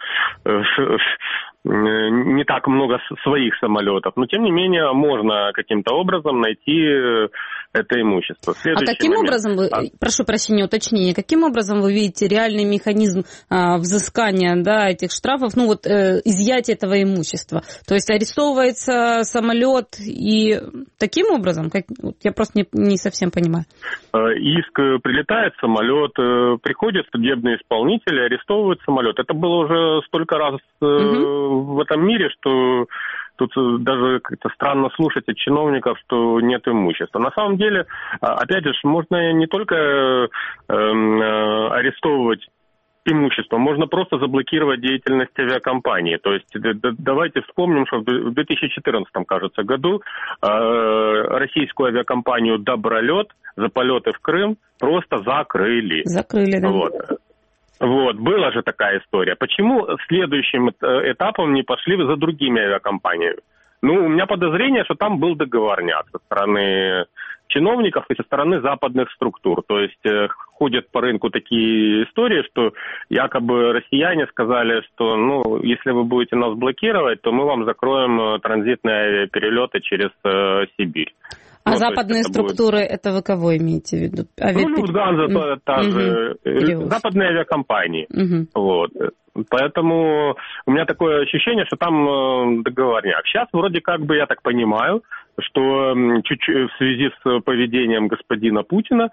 не так много своих самолетов, но тем не менее можно каким-то образом найти это имущество. А каким образом вы, прошу прощения, уточнение, каким образом вы видите реальный механизм взыскания, да, этих штрафов, ну вот изъятия этого имущества? То есть арестовывается самолет и таким образом, я просто не совсем понимаю. Иск, прилетает самолет, приходят судебные исполнители, арестовывают самолет. Это было уже столько раз в этом мире, что тут даже как-то странно слушать от чиновников, что нет имущества. На самом деле, опять же, можно не только арестовывать имущество, можно просто заблокировать деятельность авиакомпании. То есть давайте вспомним, что в 2014, кажется, году российскую авиакомпанию «Добролет» за полеты в Крым просто закрыли. Закрыли, да. Вот, была же такая история. Почему следующим этапом не пошли за другими авиакомпаниями? Ну, у меня подозрение, что там был договорняк со стороны чиновников и со стороны западных структур. То есть ходят по рынку такие истории, что якобы россияне сказали, что, ну, если вы будете нас блокировать, то мы вам закроем транзитные авиаперелеты через Сибирь. А западные структуры, это вы кого имеете в виду? Люфтганза, та же, западные авиакомпании. Вот. Поэтому у меня такое ощущение, что там договорняк. Сейчас вроде как бы, я так понимаю, что чуть-чуть в связи с поведением господина Путина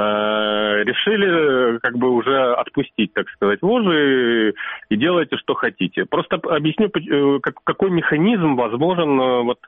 решили как бы уже отпустить, так сказать, вожжи и делайте, что хотите. Просто объясню, какой механизм возможен вот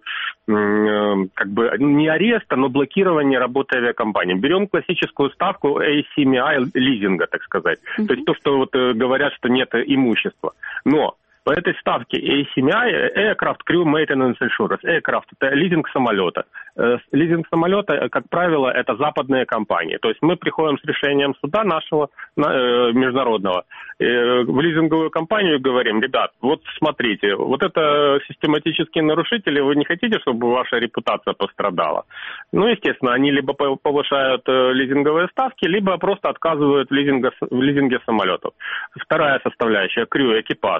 как бы не ареста, но блокирование работы авиакомпании. Берем классическую ставку ACMI лизинга, так сказать. То есть то, что вот говорят, что нет имущества. Но по этой ставке ACMI, Aircraft Crew Maintenance Insurance, Aircraft – это лизинг самолета. Лизинг самолета, как правило, это западные компании. То есть мы приходим с решением суда нашего международного в лизинговую компанию и говорим: ребят, вот смотрите, вот это систематические нарушители, вы не хотите, чтобы ваша репутация пострадала? Ну, естественно, они либо повышают лизинговые ставки, либо просто отказывают в лизинге самолетов. Вторая составляющая – крю, экипаж.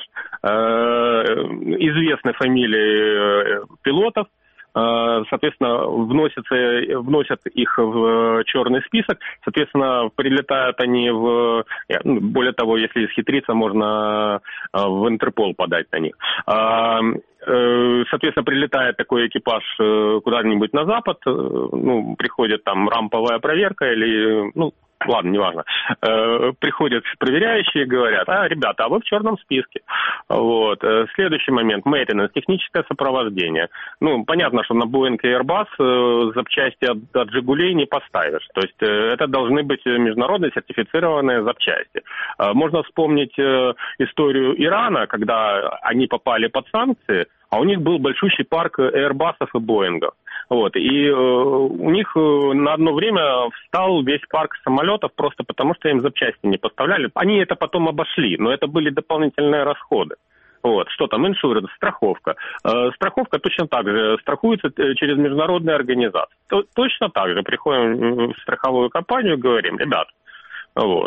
Известны фамилии пилотов, соответственно, вносят их в черный список, соответственно, прилетают они более того, если исхитриться, можно в Интерпол подать на них. Соответственно, прилетает такой экипаж куда-нибудь на запад, ну, приходит там рамповая проверка или, ну, ладно, неважно. Приходят проверяющие и говорят: ребята, а вы в черном списке. Вот. Следующий момент. Maintenance, техническое сопровождение. Ну, понятно, что на Boeing и Airbus запчасти от «Жигулей» не поставишь. То есть это должны быть международные сертифицированные запчасти. Можно вспомнить историю Ирана, когда они попали под санкции, а у них был большущий парк Airbus'ов и Боингов. Вот. И у них на одно время встал весь парк самолетов просто потому, что им запчасти не поставляли. Они это потом обошли, но это были дополнительные расходы. Вот. Что там? Иншуренс, страховка. Страховка точно так же страхуется через международные организации. Точно так же приходим в страховую компанию и говорим: ребят, вот,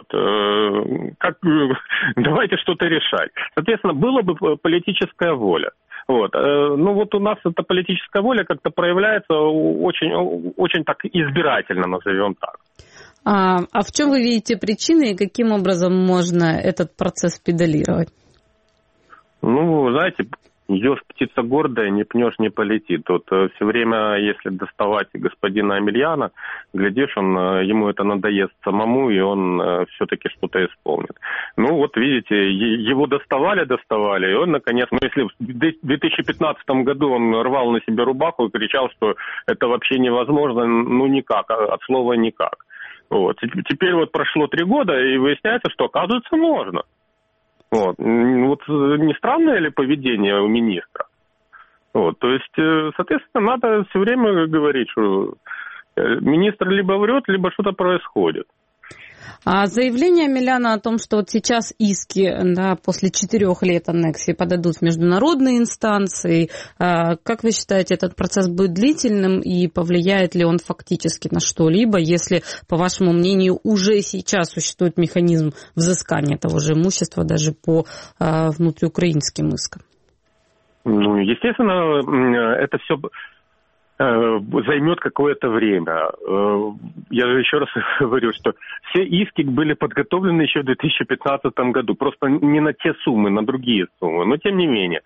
давайте что-то решать. Соответственно, была бы политическая воля. Вот. Ну вот у нас эта политическая воля как-то проявляется очень, очень так избирательно, назовем так. А в чем вы видите причины и каким образом можно этот процесс педалировать? Ну, знаете, еж птица гордая, не пнешь, не полетит. Вот все время, если доставать господина Амельяна, глядишь, ему это надоест самому, и он все-таки что-то исполнит. Ну вот видите, его доставали, и он наконец, если в 2015 году он рвал на себе рубаху и кричал, что это вообще невозможно, ну никак, от слова никак. Вот. Теперь вот прошло 3 года, и выясняется, что оказывается можно. Вот не странное ли поведение у министра? Вот, то есть, соответственно, надо все время говорить, что министр либо врет, либо что-то происходит. А заявление Амельяна о том, что вот сейчас иски, да, после 4 лет аннексии подадут в международные инстанции, как вы считаете, этот процесс будет длительным и повлияет ли он фактически на что-либо, если, по вашему мнению, уже сейчас существует механизм взыскания того же имущества даже по внутриукраинским искам? Ну, естественно, это все займет какое-то время. Я же еще раз говорю, что все иски были подготовлены еще в 2015 году, просто не на те суммы, на другие суммы, но тем не менее,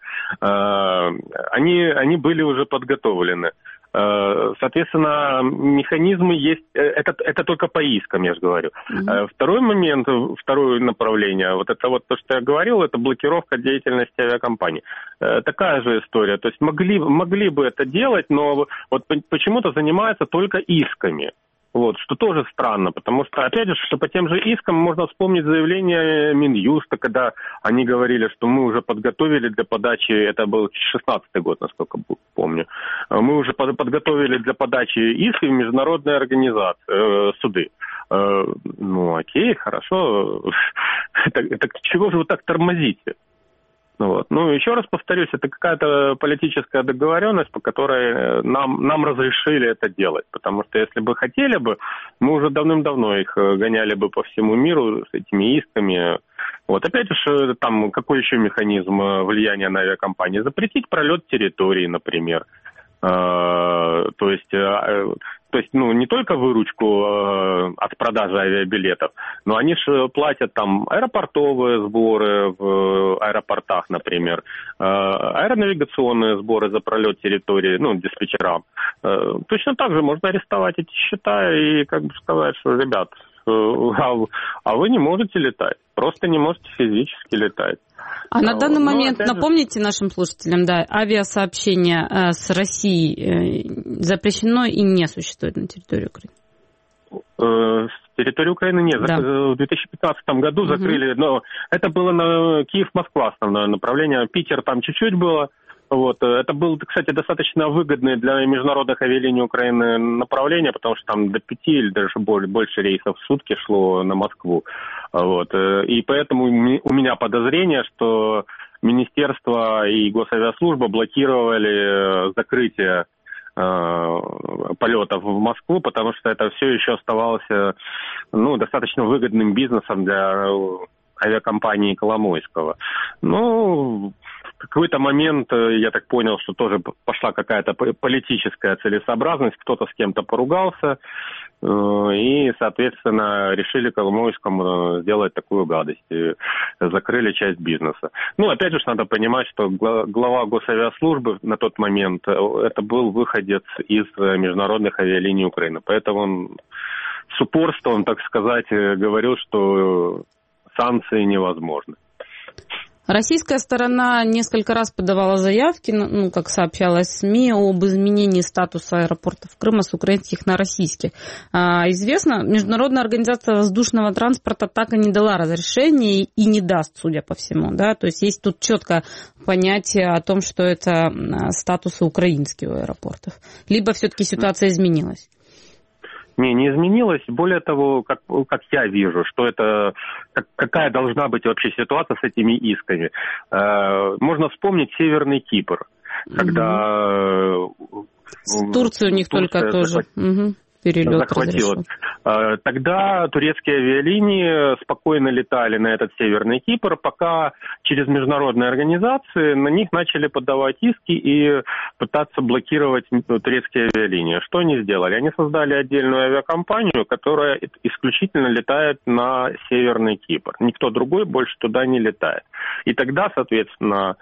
они были уже подготовлены. Соответственно, механизмы есть, это только по искам, я же говорю. Второй момент, второе направление, вот это вот то, что я говорил, это блокировка деятельности авиакомпаний. Такая же история, то есть могли бы это делать, но вот почему-то занимаются только исками. Вот, что тоже странно, потому что, опять же, что по тем же искам можно вспомнить заявление Минюста, когда они говорили, что мы уже подготовили для подачи, это был 16-й год, насколько помню, мы уже подготовили для подачи исков в международные организации, суды. Ну, окей, хорошо, это чего же вы так тормозите? Вот. Ну, еще раз повторюсь, это какая-то политическая договоренность, по которой нам разрешили это делать. Потому что если бы хотели бы, мы уже давным-давно их гоняли бы по всему миру с этими исками. Вот опять же, там какой еще механизм влияния на авиакомпании? Запретить пролет территории, например. То есть, ну, не только выручку от продажи авиабилетов, но они же платят там аэропортовые сборы в аэропортах, например, аэронавигационные сборы за пролет территории, ну, диспетчерам. Точно так же можно арестовать эти счета и как бы сказать, что, ребят, а вы не можете летать, просто не можете физически летать. А на данный момент, напомните нашим слушателям, да, авиасообщение с Россией запрещено и не существует на территории Украины? С территории Украины нет. Да. В 2015 году закрыли, но это было на Киев-Москва основное направление, Питер там чуть-чуть было. Вот. Это было, кстати, достаточно выгодное для международных авиалиний Украины направление, потому что там до 5 или даже больше рейсов в сутки шло на Москву. Вот. И поэтому у меня подозрение, что министерство и госавиаслужба блокировали закрытие полетов в Москву, потому что это все еще оставалось, ну, достаточно выгодным бизнесом для авиакомпании Коломойского. Ну, в какой-то момент, я так понял, что тоже пошла какая-то политическая целесообразность, кто-то с кем-то поругался, и, соответственно, решили Коломойскому сделать такую гадость, и закрыли часть бизнеса. Ну, опять же, надо понимать, что глава госавиаслужбы на тот момент, это был выходец из международных авиалиний Украины, поэтому он с упорством, так сказать, говорил, что санкции невозможны. Российская сторона несколько раз подавала заявки, ну, как сообщалось в СМИ, об изменении статуса аэропортов Крыма с украинских на российские. Известно, Международная организация воздушного транспорта так и не дала разрешения и не даст, судя по всему. Да? То есть есть тут четкое понятие о том, что это статусы украинских аэропортов. Либо все-таки ситуация изменилась? Не изменилось. Более того, как я вижу, что это какая должна быть вообще ситуация с этими исками. Можно вспомнить Северный Кипр, когда с Турцией у них Турция, только тоже. перелет разрешен. Тогда турецкие авиалинии спокойно летали на этот Северный Кипр, пока через международные организации на них начали подавать иски и пытаться блокировать турецкие авиалинии. Что они сделали? Они создали отдельную авиакомпанию, которая исключительно летает на Северный Кипр. Никто другой больше туда не летает. И тогда, соответственно,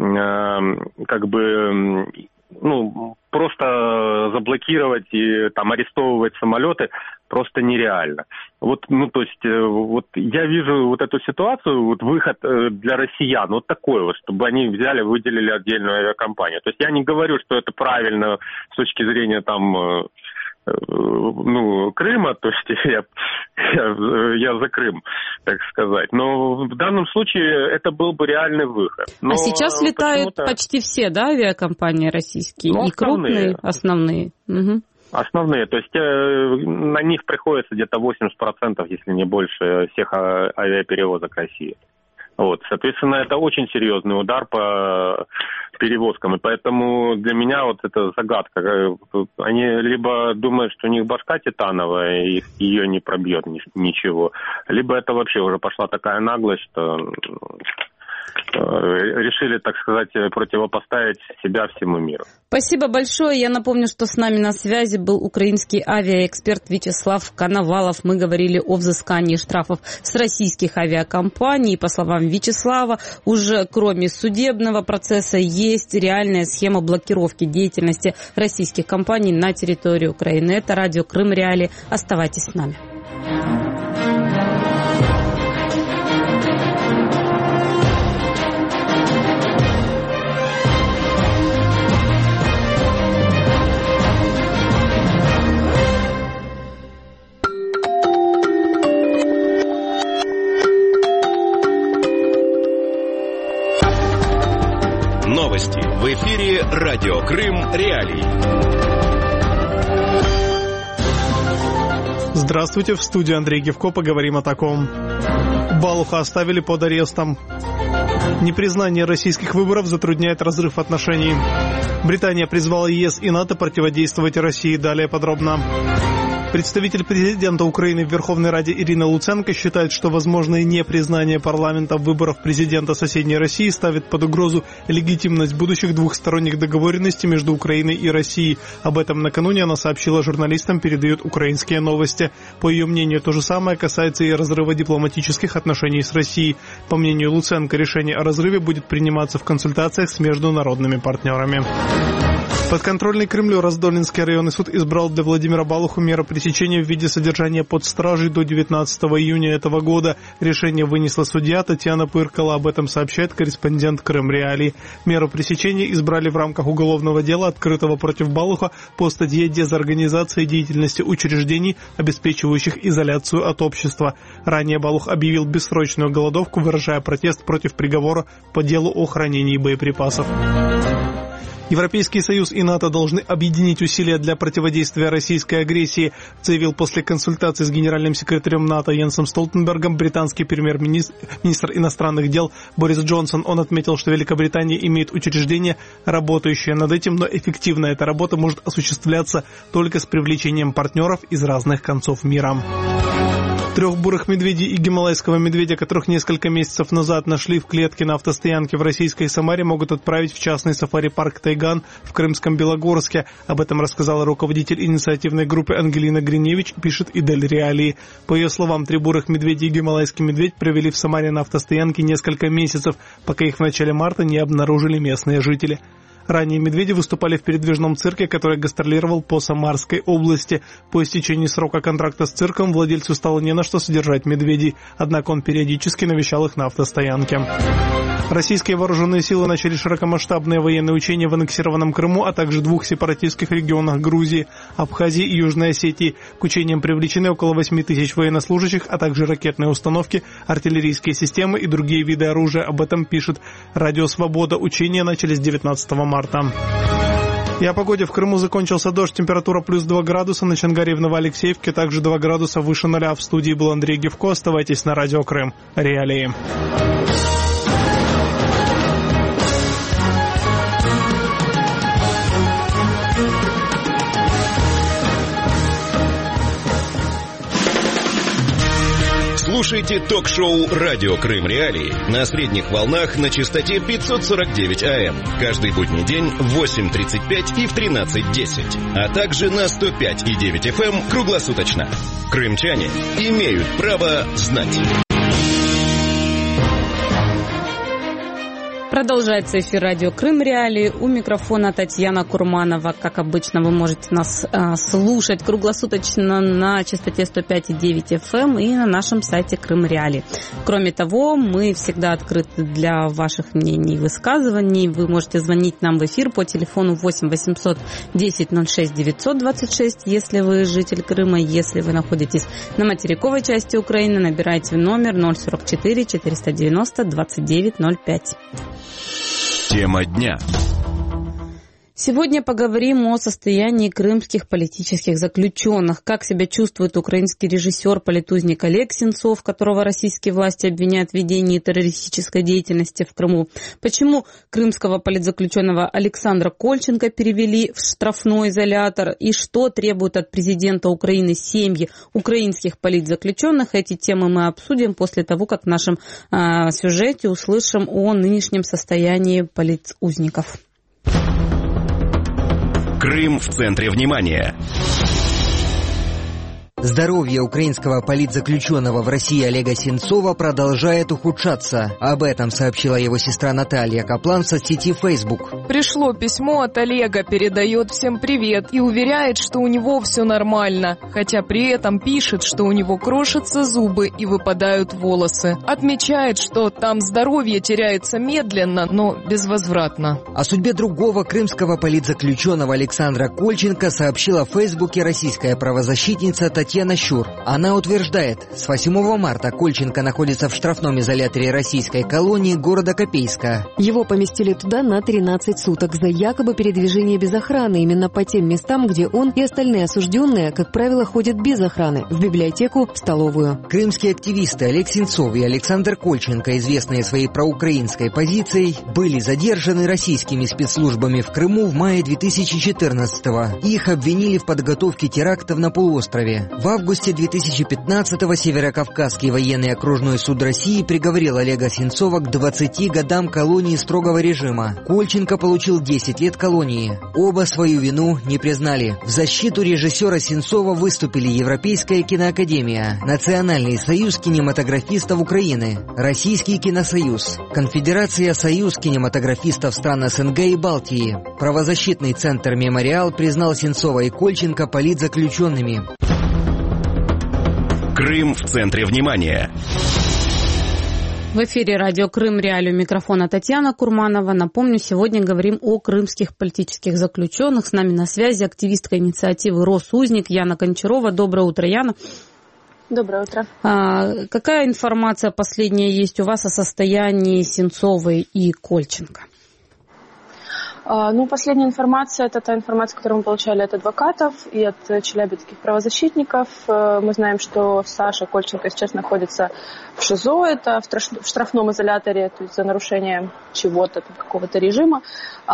просто заблокировать и там арестовывать самолеты просто нереально. Я вижу вот эту ситуацию, выход для россиян, такой чтобы они взяли, выделили отдельную авиакомпанию. То есть я не говорю, что это правильно с точки зрения Крыма, то есть я за Крым, так сказать. Но в данном случае это был бы реальный выход. А сейчас летают почти все, авиакомпании российские? И крупные, основные? Угу. Основные, то есть на них приходится где-то 80%, если не больше, всех авиаперевозок России. Соответственно, это очень серьезный удар по перевозкам, и поэтому для меня это загадка. Они либо думают, что у них башка титановая, и ее не пробьет ничего, либо это вообще уже пошла такая наглость, что решили, так сказать, противопоставить себя всему миру. Спасибо большое. Я напомню, что с нами на связи был украинский авиаэксперт Вячеслав Коновалов. Мы говорили о взыскании штрафов с российских авиакомпаний. По словам Вячеслава, уже кроме судебного процесса есть реальная схема блокировки деятельности российских компаний на территории Украины. Это радио Крым Реалии. Оставайтесь с нами. Новости в эфире радио Крым Реалии. Здравствуйте, в студии Андрей Гевко. Поговорим о таком. Балуха оставили под арестом. Непризнание российских выборов затрудняет разрыв отношений. Британия призвала ЕС и НАТО противодействовать России. Далее подробно. Представитель президента Украины в Верховной Раде Ирина Луценко считает, что возможное непризнание парламента выборов президента соседней России ставит под угрозу легитимность будущих двухсторонних договоренностей между Украиной и Россией. Об этом накануне она сообщила журналистам, передают «Украинские новости». По ее мнению, то же самое касается и разрыва дипломатических отношений с Россией. По мнению Луценко, решение о разрыве будет приниматься в консультациях с международными партнерами. Подконтрольный Кремлю Раздольнинский районный суд избрал для Владимира Балуху меру пресечения в виде содержания под стражей до 19 июня этого года. Решение вынесла судья Татьяна Пыркала. Об этом сообщает корреспондент Крым Реалии. Меру пресечения избрали в рамках уголовного дела, открытого против Балуха по статье «Дезорганизация деятельности учреждений, обеспечивающих изоляцию от общества». Ранее Балух объявил бессрочную голодовку, выражая протест против приговора по делу о хранении боеприпасов. Европейский Союз и НАТО должны объединить усилия для противодействия российской агрессии, заявил после консультации с генеральным секретарем НАТО Йенсом Столтенбергом британский премьер-министр иностранных дел Борис Джонсон. Он отметил, что Великобритания имеет учреждения, работающие над этим, но эффективно эта работа может осуществляться только с привлечением партнеров из разных концов мира. 3 бурых медведей и гималайского медведя, которых несколько месяцев назад нашли в клетке на автостоянке в российской Самаре, могут отправить в частный сафари-парк «Тайган» в крымском Белогорске. Об этом рассказала руководитель инициативной группы Ангелина Гриневич, пишет Идель Реалии. По ее словам, 3 бурых медведя и гималайский медведь провели в Самаре на автостоянке несколько месяцев, пока их в начале марта не обнаружили местные жители. Ранее медведи выступали в передвижном цирке, который гастролировал по Самарской области. По истечении срока контракта с цирком владельцу стало не на что содержать медведей, однако он периодически навещал их на автостоянке. Российские вооруженные силы начали широкомасштабные военные учения в аннексированном Крыму, а также 2 сепаратистских регионах Грузии, Абхазии и Южной Осетии. К учениям привлечены около 8 тысяч военнослужащих, а также ракетные установки, артиллерийские системы и другие виды оружия. Об этом пишет Радио Свобода. Учения начались 19 марта. И о погоде. В Крыму закончился дождь. Температура плюс 2 градуса. На Чангаре и в Новоалексеевке также 2 градуса выше 0. В студии был Андрей Гевко. Оставайтесь на Радио Крым Реалии. Слушайте ток-шоу «Радио Крым Реалии» на средних волнах на частоте 549 АМ. Каждый будний день в 8:35 и в 13:10. А также на 105,9 FM круглосуточно. Крымчане имеют право знать. Продолжается эфир радио Крым Реалии. У микрофона Татьяна Курманова. Как обычно, вы можете нас слушать круглосуточно на частоте 105,9 FM и на нашем сайте Крым Реалии. Кроме того, мы всегда открыты для ваших мнений и высказываний. Вы можете звонить нам в эфир по телефону 8 800 10 06 926, если вы житель Крыма. Если вы находитесь на материковой части Украины, набирайте номер 044 490 2905. Тема дня. Сегодня поговорим о состоянии крымских политических заключенных. Как себя чувствует украинский режиссер, политузник Олег Сенцов, которого российские власти обвиняют в ведении террористической деятельности в Крыму. Почему крымского политзаключенного Александра Кольченко перевели в штрафной изолятор? И что требуют от президента Украины семьи украинских политзаключенных? Эти темы мы обсудим после того, как в нашем сюжете услышим о нынешнем состоянии политузников. Крым в центре внимания. Здоровье украинского политзаключенного в России Олега Сенцова продолжает ухудшаться. Об этом сообщила его сестра Наталья Каплан в соцсети Facebook. Пришло письмо от Олега, передает всем привет и уверяет, что у него все нормально, хотя при этом пишет, что у него крошатся зубы и выпадают волосы. Отмечает, что там здоровье теряется медленно, но безвозвратно. О судьбе другого крымского политзаключенного Александра Кольченко сообщила в Фейсбуке российская правозащитница Татьяна Щур. Она утверждает, с 8 марта Кольченко находится в штрафном изоляторе российской колонии города Копейска. Его поместили туда на 13 суток за якобы передвижение без охраны именно по тем местам, где он и остальные осужденные, как правило, ходят без охраны, в библиотеку, в столовую. Крымские активисты Олег Сенцов и Александр Кольченко, известные своей проукраинской позицией, были задержаны российскими спецслужбами в Крыму в мае 2014-го. Их обвинили в подготовке терактов на полуострове. В августе 2015-го Северокавказский военный окружной суд России приговорил Олега Сенцова к 20 годам колонии строгого режима. Кольченко получил 10 лет колонии. Оба свою вину не признали. В защиту режиссера Сенцова выступили Европейская киноакадемия, Национальный союз кинематографистов Украины, Российский киносоюз, Конфедерация союз кинематографистов стран СНГ и Балтии. Правозащитный центр «Мемориал» признал Сенцова и Кольченко политзаключенными. Крым в центре внимания. В эфире радио Крым Реалии, у микрофона Татьяна Курманова. Напомню, сегодня говорим о крымских политических заключенных. С нами на связи активистка инициативы «Росузник» Яна Кончарова. Доброе утро, Яна. Доброе утро. Какая информация последняя есть у вас о состоянии Сенцовой и Кольченко? Последняя информация – это та информация, которую мы получали от адвокатов и от челябинских правозащитников. Мы знаем, что Саша Кольченко сейчас находится в ШИЗО, это в штрафном изоляторе, то есть за нарушение чего-то, какого-то режима.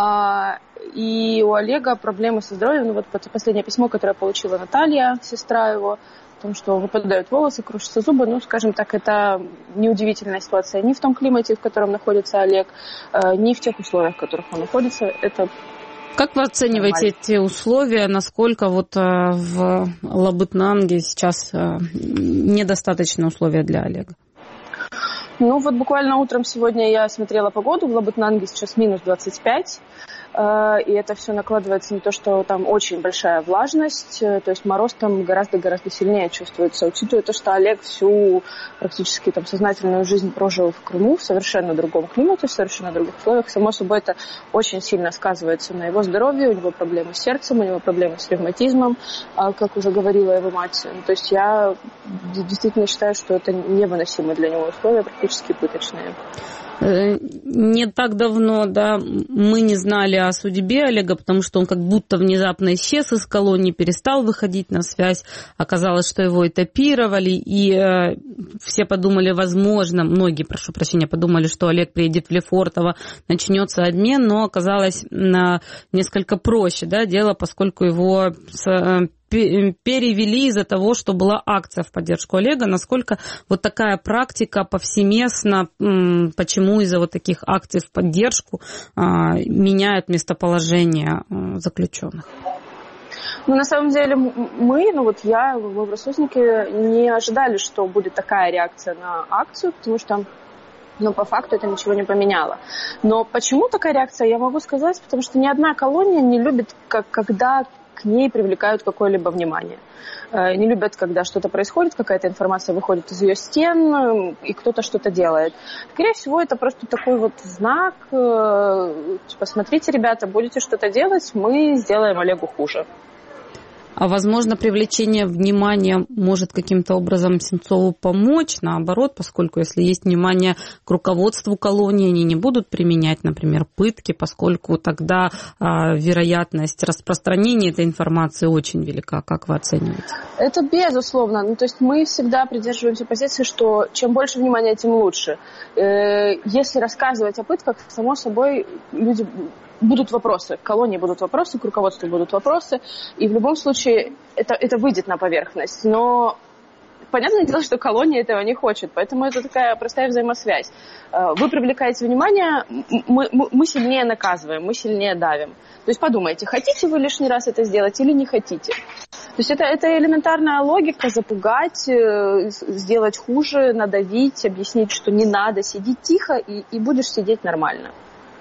И у Олега проблемы со здоровьем. Вот последнее письмо, которое получила Наталья, сестра его, о том, что выпадают волосы, крушатся зубы. Скажем так, это неудивительная ситуация ни в том климате, в котором находится Олег, ни в тех условиях, в которых он находится. Это как вы оцениваете эти условия? Насколько в Лабытнанге сейчас недостаточные условия для Олега? Буквально утром сегодня я смотрела погоду. В Лабытнанге сейчас минус 25. И это все накладывается на то, что там очень большая влажность, то есть мороз там гораздо-гораздо сильнее чувствуется. Учитывая то, что Олег всю практически сознательную жизнь прожил в Крыму, в совершенно другом климате, в совершенно других условиях, само собой это очень сильно сказывается на его здоровье, у него проблемы с сердцем, у него проблемы с ревматизмом, как уже говорила его мать. То есть я действительно считаю, что это невыносимые для него условия, практически пыточные. Не так давно, мы не знали о судьбе Олега, потому что он как будто внезапно исчез из колонии, перестал выходить на связь. Оказалось, что его этапировали, и все подумали, возможно, многие, прошу прощения, подумали, что Олег приедет в Лефортово, начнется обмен, но оказалось несколько проще дело, поскольку его перевели из-за того, что была акция в поддержку Олега. Насколько вот такая практика повсеместно, почему из-за вот таких акций в поддержку меняют местоположение заключенных? Ну, на самом деле, мы в Россузнике не ожидали, что будет такая реакция на акцию, потому что, по факту это ничего не поменяло. Но почему такая реакция, я могу сказать, потому что ни одна колония не любит, когда к ней привлекают какое-либо внимание. Не любят, когда что-то происходит, какая-то информация выходит из ее стен, и кто-то что-то делает. Скорее всего, это просто такой вот знак, типа, смотрите, ребята, будете что-то делать, мы сделаем Олегу хуже. А, возможно, привлечение внимания может каким-то образом Сенцову помочь, наоборот, поскольку если есть внимание к руководству колонии, они не будут применять, например, пытки, поскольку тогда вероятность распространения этой информации очень велика. Как вы оцениваете? Это безусловно. То есть мы всегда придерживаемся позиции, что чем больше внимания, тем лучше. Если рассказывать о пытках, само собой, люди... Будут вопросы, к колонии будут вопросы, к руководству будут вопросы, и в любом случае это выйдет на поверхность. Но понятное дело, что колония этого не хочет, поэтому это такая простая взаимосвязь. Вы привлекаете внимание, мы сильнее наказываем, мы сильнее давим. То есть подумайте, хотите вы лишний раз это сделать или не хотите. То есть это элементарная логика: запугать, сделать хуже, надавить, объяснить, что не надо, сиди тихо и будешь сидеть нормально.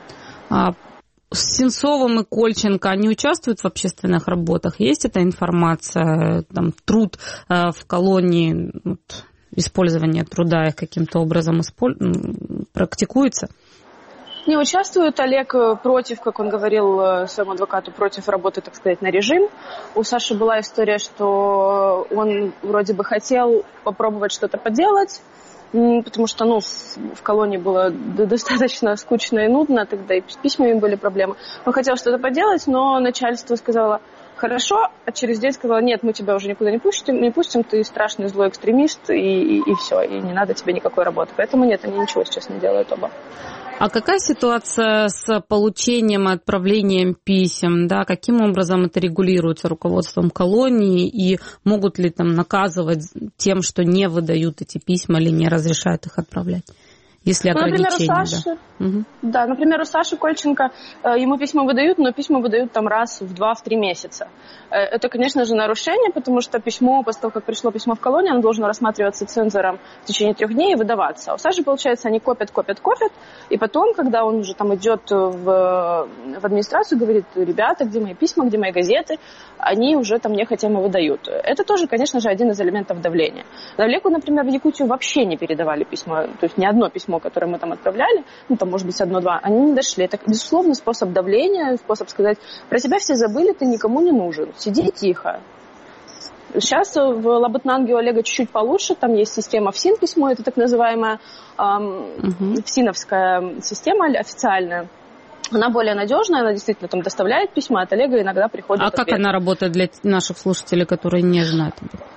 С Сенцовым и Кольченко, они участвуют в общественных работах? Есть эта информация, там, труд в колонии, использование труда их каким-то образом практикуется? Не участвуют. Олег против, как он говорил своему адвокату, против работы, так сказать, на режим. У Саши была история, что он вроде бы хотел попробовать что-то поделать, потому что, в колонии было достаточно скучно и нудно, тогда и с письмами были проблемы. Он хотел что-то поделать, но начальство сказало: хорошо, а через день сказала: нет, мы тебя уже никуда не пустим, ты страшный злой экстремист, и все, и не надо тебе никакой работы. Поэтому нет, они ничего сейчас не делают оба. А какая ситуация с получением и отправлением писем? Да? Каким образом это регулируется руководством колонии? И могут ли там наказывать тем, что не выдают эти письма или не разрешают их отправлять? Если ограничения, например, у Саши, например, у Саши Кольченко ему письма выдают, но письма выдают там раз в 2-3 месяца. Это, конечно же, нарушение, потому что письмо, после того, как пришло письмо в колонию, оно должно рассматриваться цензором в течение 3 дней и выдаваться. А у Саши, получается, они копят, и потом, когда он уже там идет в администрацию, говорит: ребята, где мои письма, где мои газеты, они уже там нехотя выдают. Это тоже, конечно же, один из элементов давления. Олегу, например, в Якутию вообще не передавали письма, то есть ни одно письмо, которое мы там отправляли, там, может быть, 1-2, они не дошли. Это, безусловно, способ давления, способ сказать: про тебя все забыли, ты никому не нужен, сиди тихо. Сейчас в Лабытнанге у Олега чуть-чуть получше, там есть система ФСИН письмо, это так называемая ФСИНовская система официальная. Она более надежная, она действительно там доставляет письма, от Олега иногда приходит ответ. Как она работает для наших слушателей, которые не знают?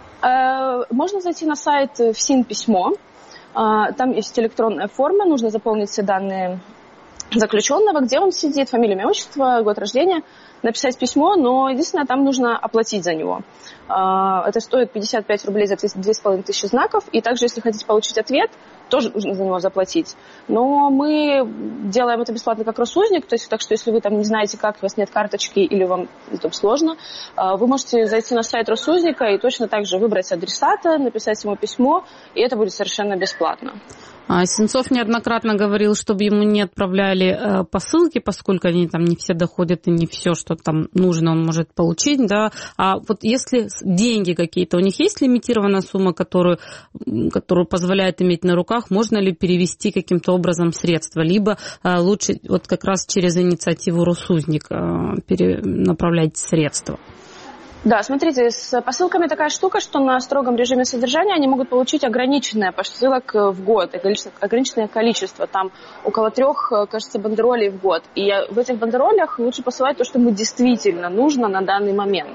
Можно зайти на сайт ФСИН письмо. Там есть электронная форма, нужно заполнить все данные заключенного, где он сидит, фамилия, имя, отчество, год рождения, написать письмо, но единственное, там нужно оплатить за него. Это стоит 55 рублей за 2500 знаков, и также, если хотите получить ответ, тоже нужно за него заплатить. Но мы делаем это бесплатно как Россузник, то есть так что если вы там не знаете как, у вас нет карточки или вам там сложно, вы можете зайти на сайт Россузника и точно так же выбрать адресата, написать ему письмо, и это будет совершенно бесплатно. Сенцов неоднократно говорил, чтобы ему не отправляли посылки, поскольку они там не все доходят и не все, что там нужно, он может получить, да. А вот если деньги какие-то, у них есть лимитированная сумма, которую позволяет иметь на руках, можно ли перевести каким-то образом средства, либо лучше вот как раз через инициативу Россузник направлять средства? Да, смотрите, с посылками такая штука, что на строгом режиме содержания они могут получить ограниченное посылок в год, ограниченное количество, там около 3, кажется, бандеролей в год. И в этих бандеролях лучше посылать то, что ему действительно нужно на данный момент.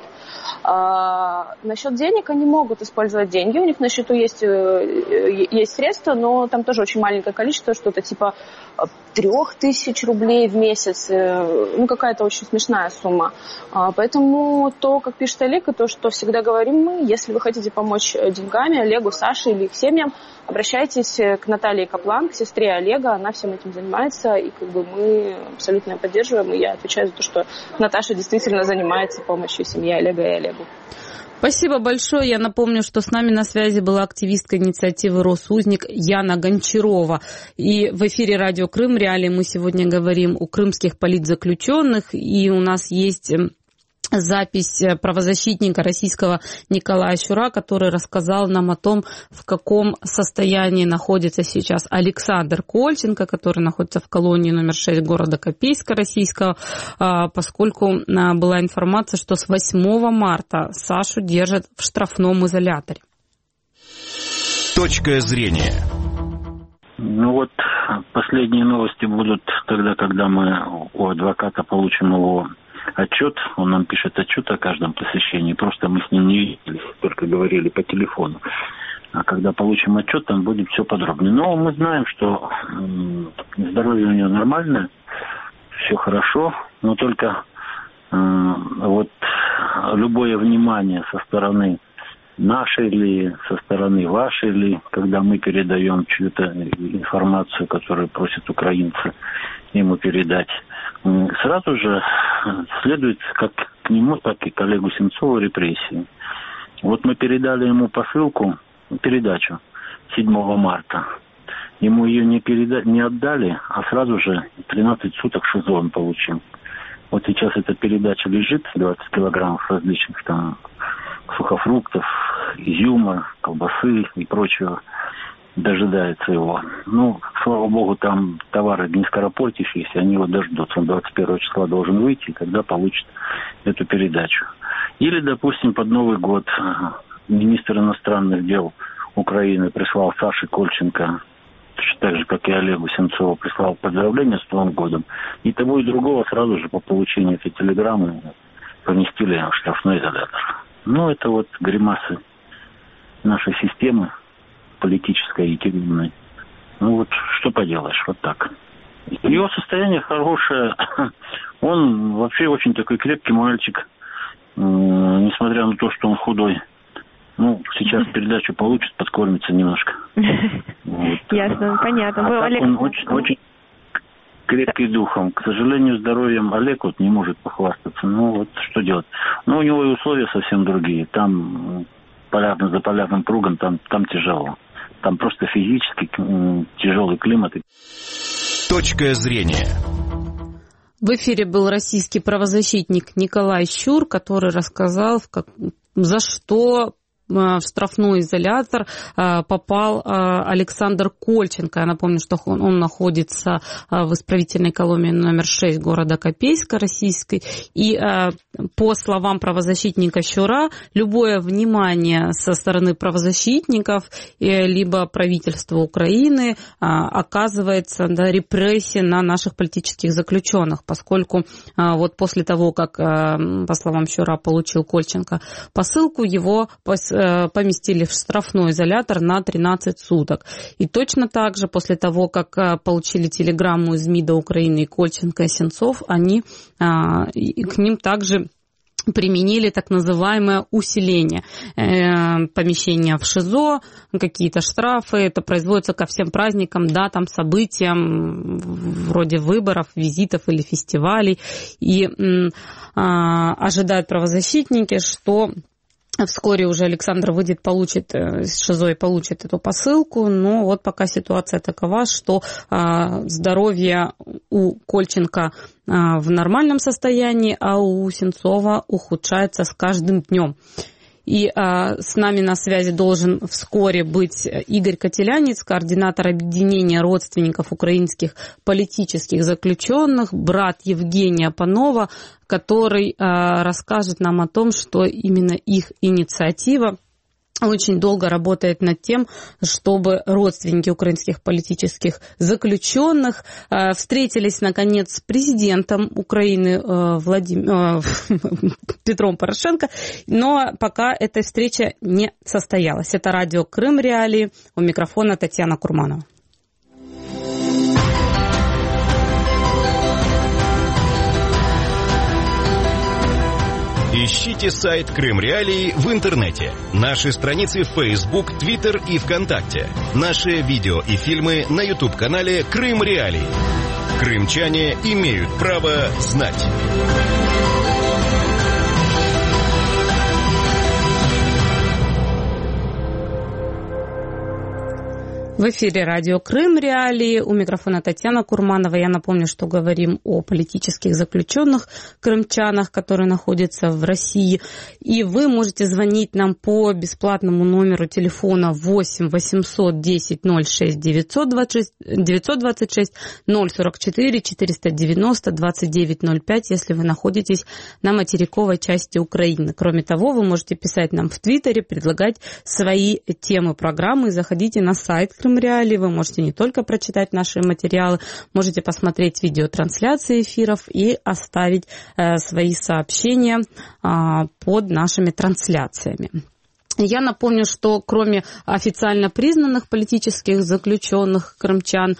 Насчет денег они могут использовать деньги, у них на счету есть средства, но там тоже очень маленькое количество, что-то типа 3000 рублей в месяц, какая-то очень смешная сумма. Поэтому то, как пишет пишет Олег, и то, что всегда говорим мы, если вы хотите помочь деньгами Олегу, Саше или их семьям, обращайтесь к Наталье Каплан, к сестре Олега, она всем этим занимается, и как бы мы абсолютно ее поддерживаем, и я отвечаю за то, что Наташа действительно занимается помощью семье Олега и Олегу. Спасибо большое. Я напомню, что с нами на связи была активистка инициативы «Росузник» Яна Гончарова. И в эфире радио Крым Реалии мы сегодня говорим о крымских политзаключенных, и у нас есть запись правозащитника российского Николая Щура, который рассказал нам о том, в каком состоянии находится сейчас Александр Кольченко, который находится в колонии номер 6 города Копейска российского, поскольку была информация, что с 8 марта Сашу держат в штрафном изоляторе. Точка зрения. Ну вот, последние новости будут тогда, когда мы у адвоката получим его отчет, он нам пишет отчет о каждом посещении, просто мы с ним не виделись, только говорили по телефону. А когда получим отчет, там будет все подробнее. Но мы знаем, что здоровье у него нормальное, все хорошо, но только вот любое внимание со стороны нашей ли, со стороны вашей ли, когда мы передаем чью-то информацию, которую просят украинцы ему передать, сразу же следует как к нему, так и к Олегу Сенцову репрессии. Вот мы передали ему посылку, передачу 7 марта. Ему ее не отдали, а сразу же 13 суток ШИЗО он получил. Вот сейчас эта передача лежит, 20 килограммов различных там сухофруктов, изюма, колбасы и прочего, дожидается его. Ну, слава богу, там товары не скоропортящиеся, они его дождутся. Он 21 числа должен выйти, и тогда получит эту передачу. Или, допустим, под Новый год министр иностранных дел Украины прислал Саше Кольченко, так же, как и Олегу Сенцову, прислал поздравления с Новым годом. И того, и другого сразу же по получению этой телеграммы поместили в штрафной изолятор. Ну, это вот гримасы нашей системы политической и тюремной. Ну вот, что поделаешь, вот так. Его состояние хорошее. Он вообще очень такой крепкий мальчик, несмотря на то, что он худой. Ну, сейчас передачу получит, подкормится немножко. Ясно, понятно. Он очень крепкий духом. К сожалению, здоровьем Олег вот не может похвастаться. Ну, вот что делать? Ну, у него и условия совсем другие. Там за полярным кругом, там тяжело. Там просто физически тяжелый климат. Точка зрения. В эфире был российский правозащитник Николай Щур, который рассказал, за что в штрафной изолятор попал Александр Кольченко. Я напомню, что он находится в исправительной колонии номер 6 города Копейска российской. И по словам правозащитника Щура, любое внимание со стороны правозащитников либо правительства Украины оказывается репрессией на наших политических заключенных, поскольку вот после того, как, по словам Щура, получил Кольченко посылку, его поместили в штрафной изолятор на 13 суток. И точно так же после того, как получили телеграмму из МИДа Украины и Кольченко, и Сенцов, они к ним также применили так называемое усиление помещения в ШИЗО, какие-то штрафы. Это производится ко всем праздникам, датам, событиям, вроде выборов, визитов или фестивалей. И ожидают правозащитники, что вскоре уже Александр выйдет, получит из ШИЗО и получит эту посылку, но вот пока ситуация такова, что здоровье у Кольченко в нормальном состоянии, а у Сенцова ухудшается с каждым днем. И с нами на связи должен вскоре быть Игорь Котелянец, координатор объединения родственников украинских политических заключенных, брат Евгения Панова, который расскажет нам о том, что именно их инициатива очень долго работает над тем, чтобы родственники украинских политических заключенных встретились, наконец, с президентом Украины Петром Порошенко, но пока эта встреча не состоялась. Это радио Крым Реалии. У микрофона Татьяна Курманова. Ищите сайт Крым Реалии в интернете. Наши страницы в Facebook, Twitter и ВКонтакте. Наши видео и фильмы на YouTube-канале Крым Реалии. Крымчане имеют право знать. В эфире радио Крым Реалии. У микрофона Татьяна Курманова. Я напомню, что говорим о политических заключенных крымчанах, которые находятся в России. И вы можете звонить нам по бесплатному номеру телефона 8 810 06 926 044 490 2905, если вы находитесь на материковой части Украины. Кроме того, вы можете писать нам в Твиттере, предлагать свои темы программы. Заходите на сайт Крым Реалии. Вы можете не только прочитать наши материалы, можете посмотреть видеотрансляции эфиров и оставить свои сообщения под нашими трансляциями. Я напомню, что кроме официально признанных политических заключенных крымчан,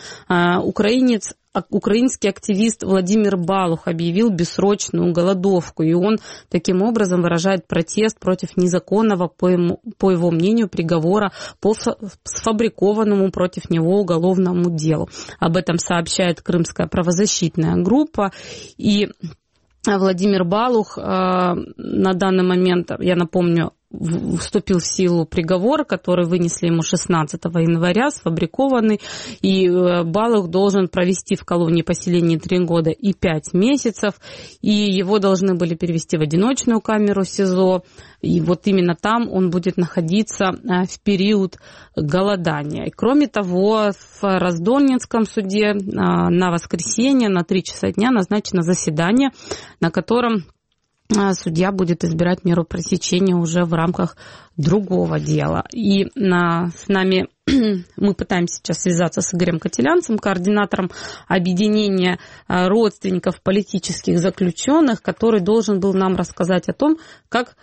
украинский активист Владимир Балух объявил бессрочную голодовку, и он таким образом выражает протест против незаконного, по его мнению, приговора по сфабрикованному против него уголовному делу. Об этом сообщает Крымская правозащитная группа, и Владимир Балух на данный момент, я напомню, вступил в силу приговор, который вынесли ему 16 января, сфабрикованный, и Балух должен провести в колонии поселения 3 года и 5 месяцев, и его должны были перевести в одиночную камеру СИЗО, и вот именно там он будет находиться в период голодания. И кроме того, в Раздольнинском суде на воскресенье на 3 часа дня назначено заседание, на котором судья будет избирать меру пресечения уже в рамках другого дела. И с нами мы пытаемся сейчас связаться с Игорем Котелянцем, координатором объединения родственников политических заключенных, который должен был нам рассказать о том, как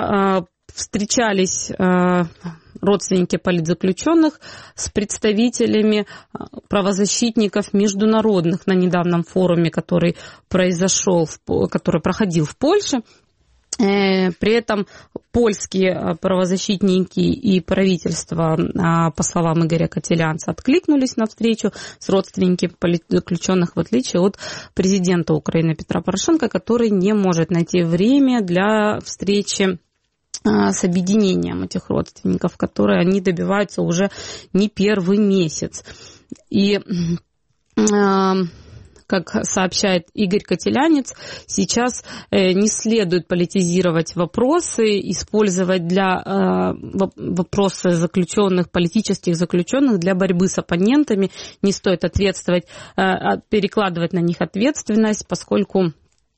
встречались родственники политзаключенных с представителями правозащитников международных на недавнем форуме, который проходил в Польше. При этом польские правозащитники и правительство, по словам Игоря Котелянца, откликнулись на встречу с родственниками политзаключенных, в отличие от президента Украины Петра Порошенко, который не может найти время для встречи с объединением этих родственников, которые они добиваются уже не первый месяц. И как сообщает Игорь Котелянец, сейчас не следует политизировать вопросы, использовать вопросы заключенных, политических заключенных для борьбы с оппонентами. Не стоит перекладывать на них ответственность, поскольку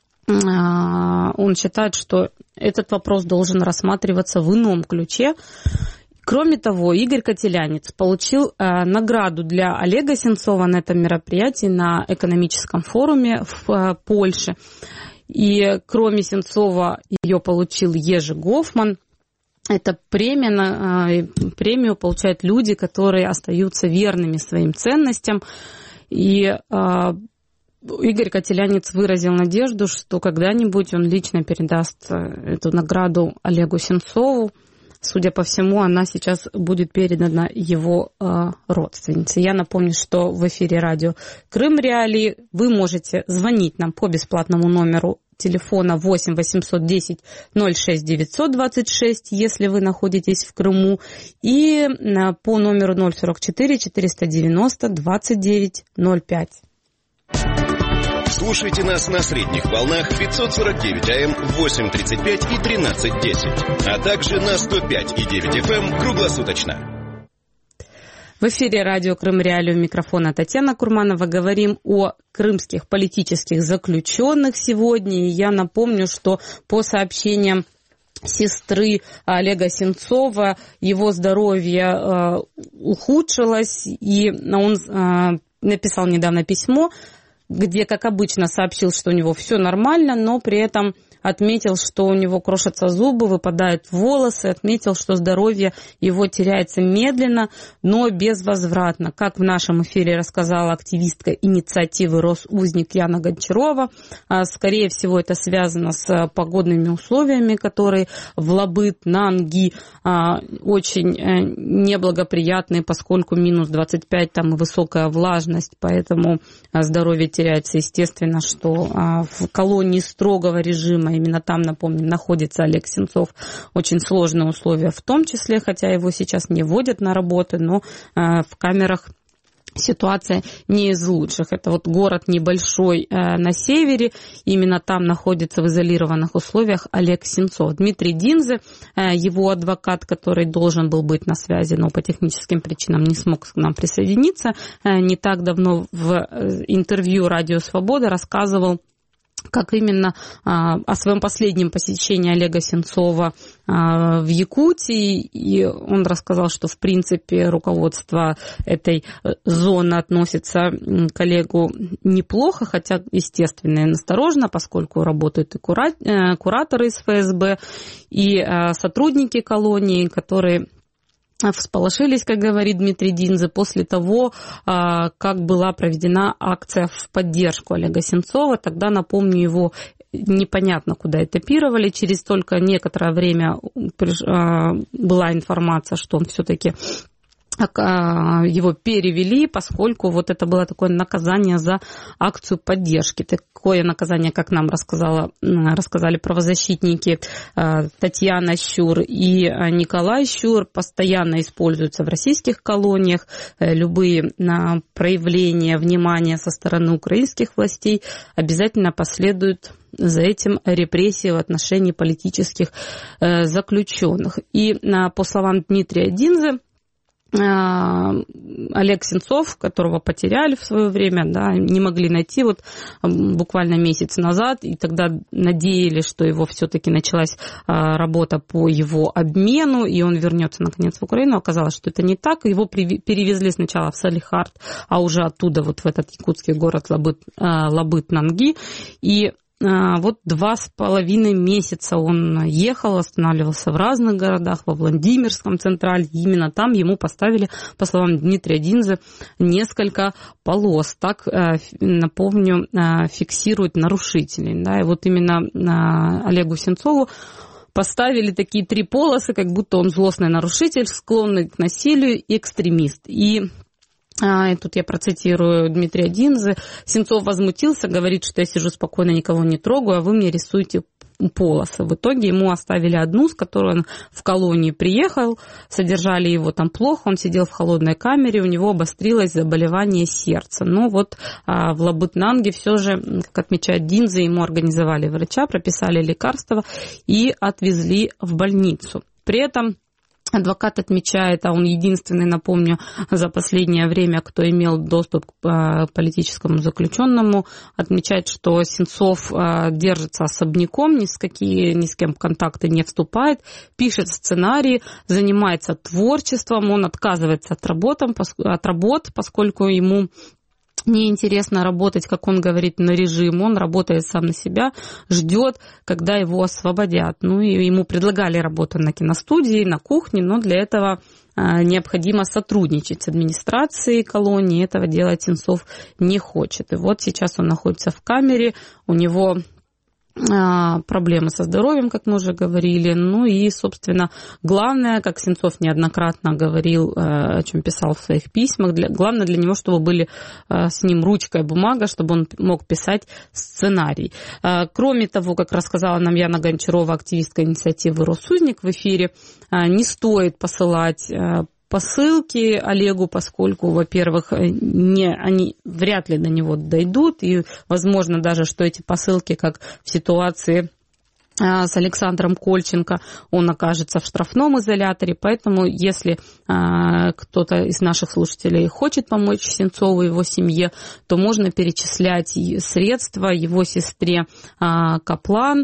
он считает, что этот вопрос должен рассматриваться в ином ключе. Кроме того, Игорь Котелянец получил награду для Олега Сенцова на этом мероприятии на экономическом форуме в Польше. И кроме Сенцова ее получил Ежи Гофман. Это премию получают люди, которые остаются верными своим ценностям. И Игорь Котелянец выразил надежду, что когда-нибудь он лично передаст эту награду Олегу Сенцову. Судя по всему, она сейчас будет передана его родственнице. Я напомню, что в эфире радио Крым Реалии вы можете звонить нам по бесплатному номеру телефона 8 810 06 926, если вы находитесь в Крыму, и по номеру 044 490 2905. Слушайте нас на средних волнах 549 АМ, 8:35 и 13:10, а также на 105,9 FM круглосуточно. В эфире радио Крым Реалии, у микрофона Татьяна Курманова. Говорим о крымских политических заключенных сегодня. И я напомню, что по сообщениям сестры Олега Сенцова его здоровье ухудшилось, и он написал недавно письмо, где, как обычно, сообщил, что у него все нормально, но при этом отметил, что у него крошатся зубы, выпадают волосы, отметил, что здоровье его теряется медленно, но безвозвратно. Как в нашем эфире рассказала активистка инициативы «Росузник» Яна Гончарова, скорее всего, это связано с погодными условиями, которые в Лабыт-Нанги очень неблагоприятные, поскольку минус 25 там и высокая влажность, поэтому здоровье теряется. Естественно, что в колонии строгого режима, именно там, напомню, находится Олег Сенцов, очень сложные условия в том числе, хотя его сейчас не вводят на работу, но в камерах ситуация не из лучших. Это вот город небольшой на севере, именно там находится в изолированных условиях Олег Сенцов. Дмитрий Динзе, его адвокат, который должен был быть на связи, но по техническим причинам не смог к нам присоединиться, не так давно в интервью «Радио Свобода» рассказывал, как именно о своем последнем посещении Олега Сенцова в Якутии, и он рассказал, что в принципе руководство этой зоны относится к Олегу неплохо, хотя, естественно, и настороженно, поскольку работают и кураторы из ФСБ, и сотрудники колонии, которые всполошились, как говорит Дмитрий Динзе, после того, как была проведена акция в поддержку Олега Сенцова. Тогда, напомню, его непонятно куда этапировали. Через только некоторое время была информация, что он все-таки его перевели, поскольку вот это было такое наказание за акцию поддержки. Такое наказание, как нам рассказали правозащитники Татьяна Щур и Николай Щур, постоянно используются в российских колониях. Любые проявления внимания со стороны украинских властей обязательно последуют за этим репрессии в отношении политических заключенных. И по словам Дмитрия Динзе, Олег Сенцов, которого потеряли в свое время, да, не могли найти вот буквально месяц назад, и тогда надеялись, что его все-таки началась работа по его обмену, и он вернется наконец в Украину. Оказалось, что это не так. Его перевезли сначала в Салихард, а уже оттуда вот в этот якутский город Лабыт-Нанги. И вот 2,5 месяца он ехал, останавливался в разных городах, во Владимирском Централе. Именно там ему поставили, по словам Дмитрия Динзе, несколько полос. Так, напомню, фиксируют нарушителей. Да, и вот именно Олегу Сенцову поставили такие 3 полосы, как будто он злостный нарушитель, склонный к насилию и экстремист. И тут я процитирую Дмитрия Динзе. Сенцов возмутился, говорит, что я сижу спокойно, никого не трогаю, а вы мне рисуете полосы. В итоге ему оставили одну, с которой он в колонию приехал, содержали его там плохо, он сидел в холодной камере, у него обострилось заболевание сердца. Но вот в Лабыт-Нанге все же, как отмечает Динзе, ему организовали врача, прописали лекарства и отвезли в больницу. При этом адвокат отмечает, а он единственный, напомню, за последнее время, кто имел доступ к политическому заключенному, отмечает, что Сенцов держится особняком, ни с кем в контакты не вступает, пишет сценарии, занимается творчеством, он отказывается от работ, поскольку ему неинтересно работать, как он говорит, на режим. Он работает сам на себя, ждет, когда его освободят. Ну и ему предлагали работу на киностудии, на кухне, но для этого необходимо сотрудничать с администрацией колонии. Этого делать Сенцов не хочет. И вот сейчас он находится в камере, у него проблемы со здоровьем, как мы уже говорили. Ну и, собственно, главное, как Сенцов неоднократно говорил, о чем писал в своих письмах, главное для него, чтобы были с ним ручка и бумага, чтобы он мог писать сценарий. Кроме того, как рассказала нам Яна Гончарова, активистка инициативы «Росузник» в эфире, не стоит посылать посылки Олегу, поскольку, во-первых, они вряд ли до него дойдут, и, возможно, даже, что эти посылки, как в ситуации с Александром Кольченко, он окажется в штрафном изоляторе, поэтому, если кто-то из наших слушателей хочет помочь Сенцову и его семье, то можно перечислять средства его сестре Каплан.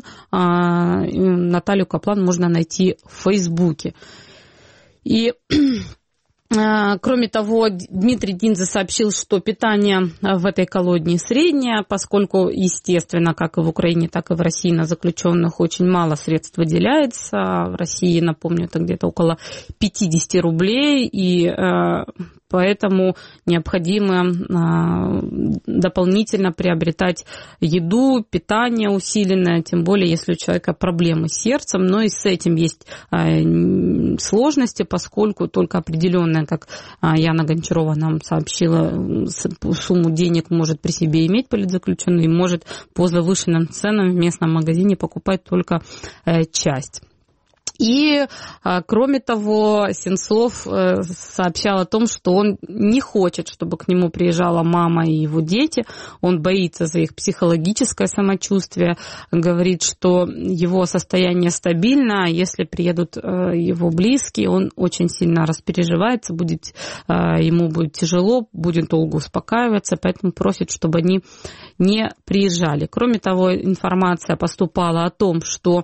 Наталью Каплан можно найти в Фейсбуке. И Кроме того, Дмитрий Динзе сообщил, что питание в этой колонии среднее, поскольку, естественно, как и в Украине, так и в России на заключенных очень мало средств выделяется. В России, напомню, это где-то около 50 рублей, и поэтому необходимо дополнительно приобретать еду, питание усиленное, тем более, если у человека проблемы с сердцем. Но и с этим есть сложности, поскольку только определенная, как Яна Гончарова нам сообщила, сумму денег может при себе иметь политзаключенный и может по завышенным ценам в местном магазине покупать только часть. И, кроме того, Сенцов сообщал о том, что он не хочет, чтобы к нему приезжала мама и его дети. Он боится за их психологическое самочувствие. Говорит, что его состояние стабильно, а если приедут его близкие, он очень сильно распереживается, ему будет тяжело, будет долго успокаиваться, поэтому просит, чтобы они не приезжали. Кроме того, информация поступала о том, что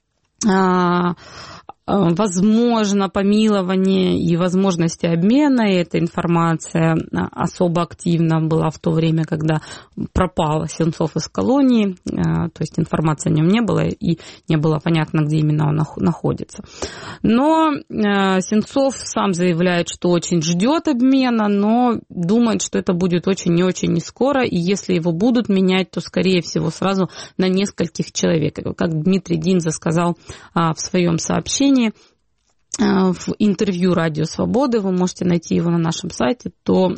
возможно помилование и возможности обмена. И эта информация особо активна была в то время, когда пропал Сенцов из колонии. То есть информации о нем не было, и не было понятно, где именно он находится. Но Сенцов сам заявляет, что очень ждет обмена, но думает, что это будет очень и очень не скоро. И если его будут менять, то, скорее всего, сразу на нескольких человек. Как Дмитрий Динзе сказал в своем сообщении, в интервью «Радио Свободы», вы можете найти его на нашем сайте, то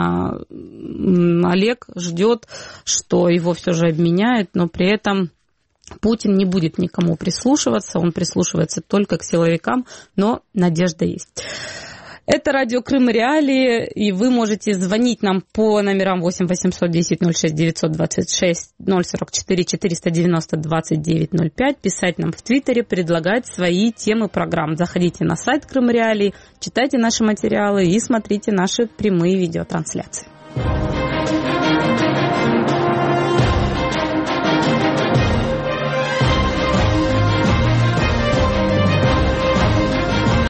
Олег ждет, что его все же обменяют, но при этом Путин не будет никому прислушиваться, он прислушивается только к силовикам, но надежда есть. Это радио Крым Реалии, и вы можете звонить нам по номерам 8 800 10 06 926 044 490 29 05, писать нам в Твиттере, предлагать свои темы программ. Заходите на сайт Крым Реалии, читайте наши материалы и смотрите наши прямые видеотрансляции.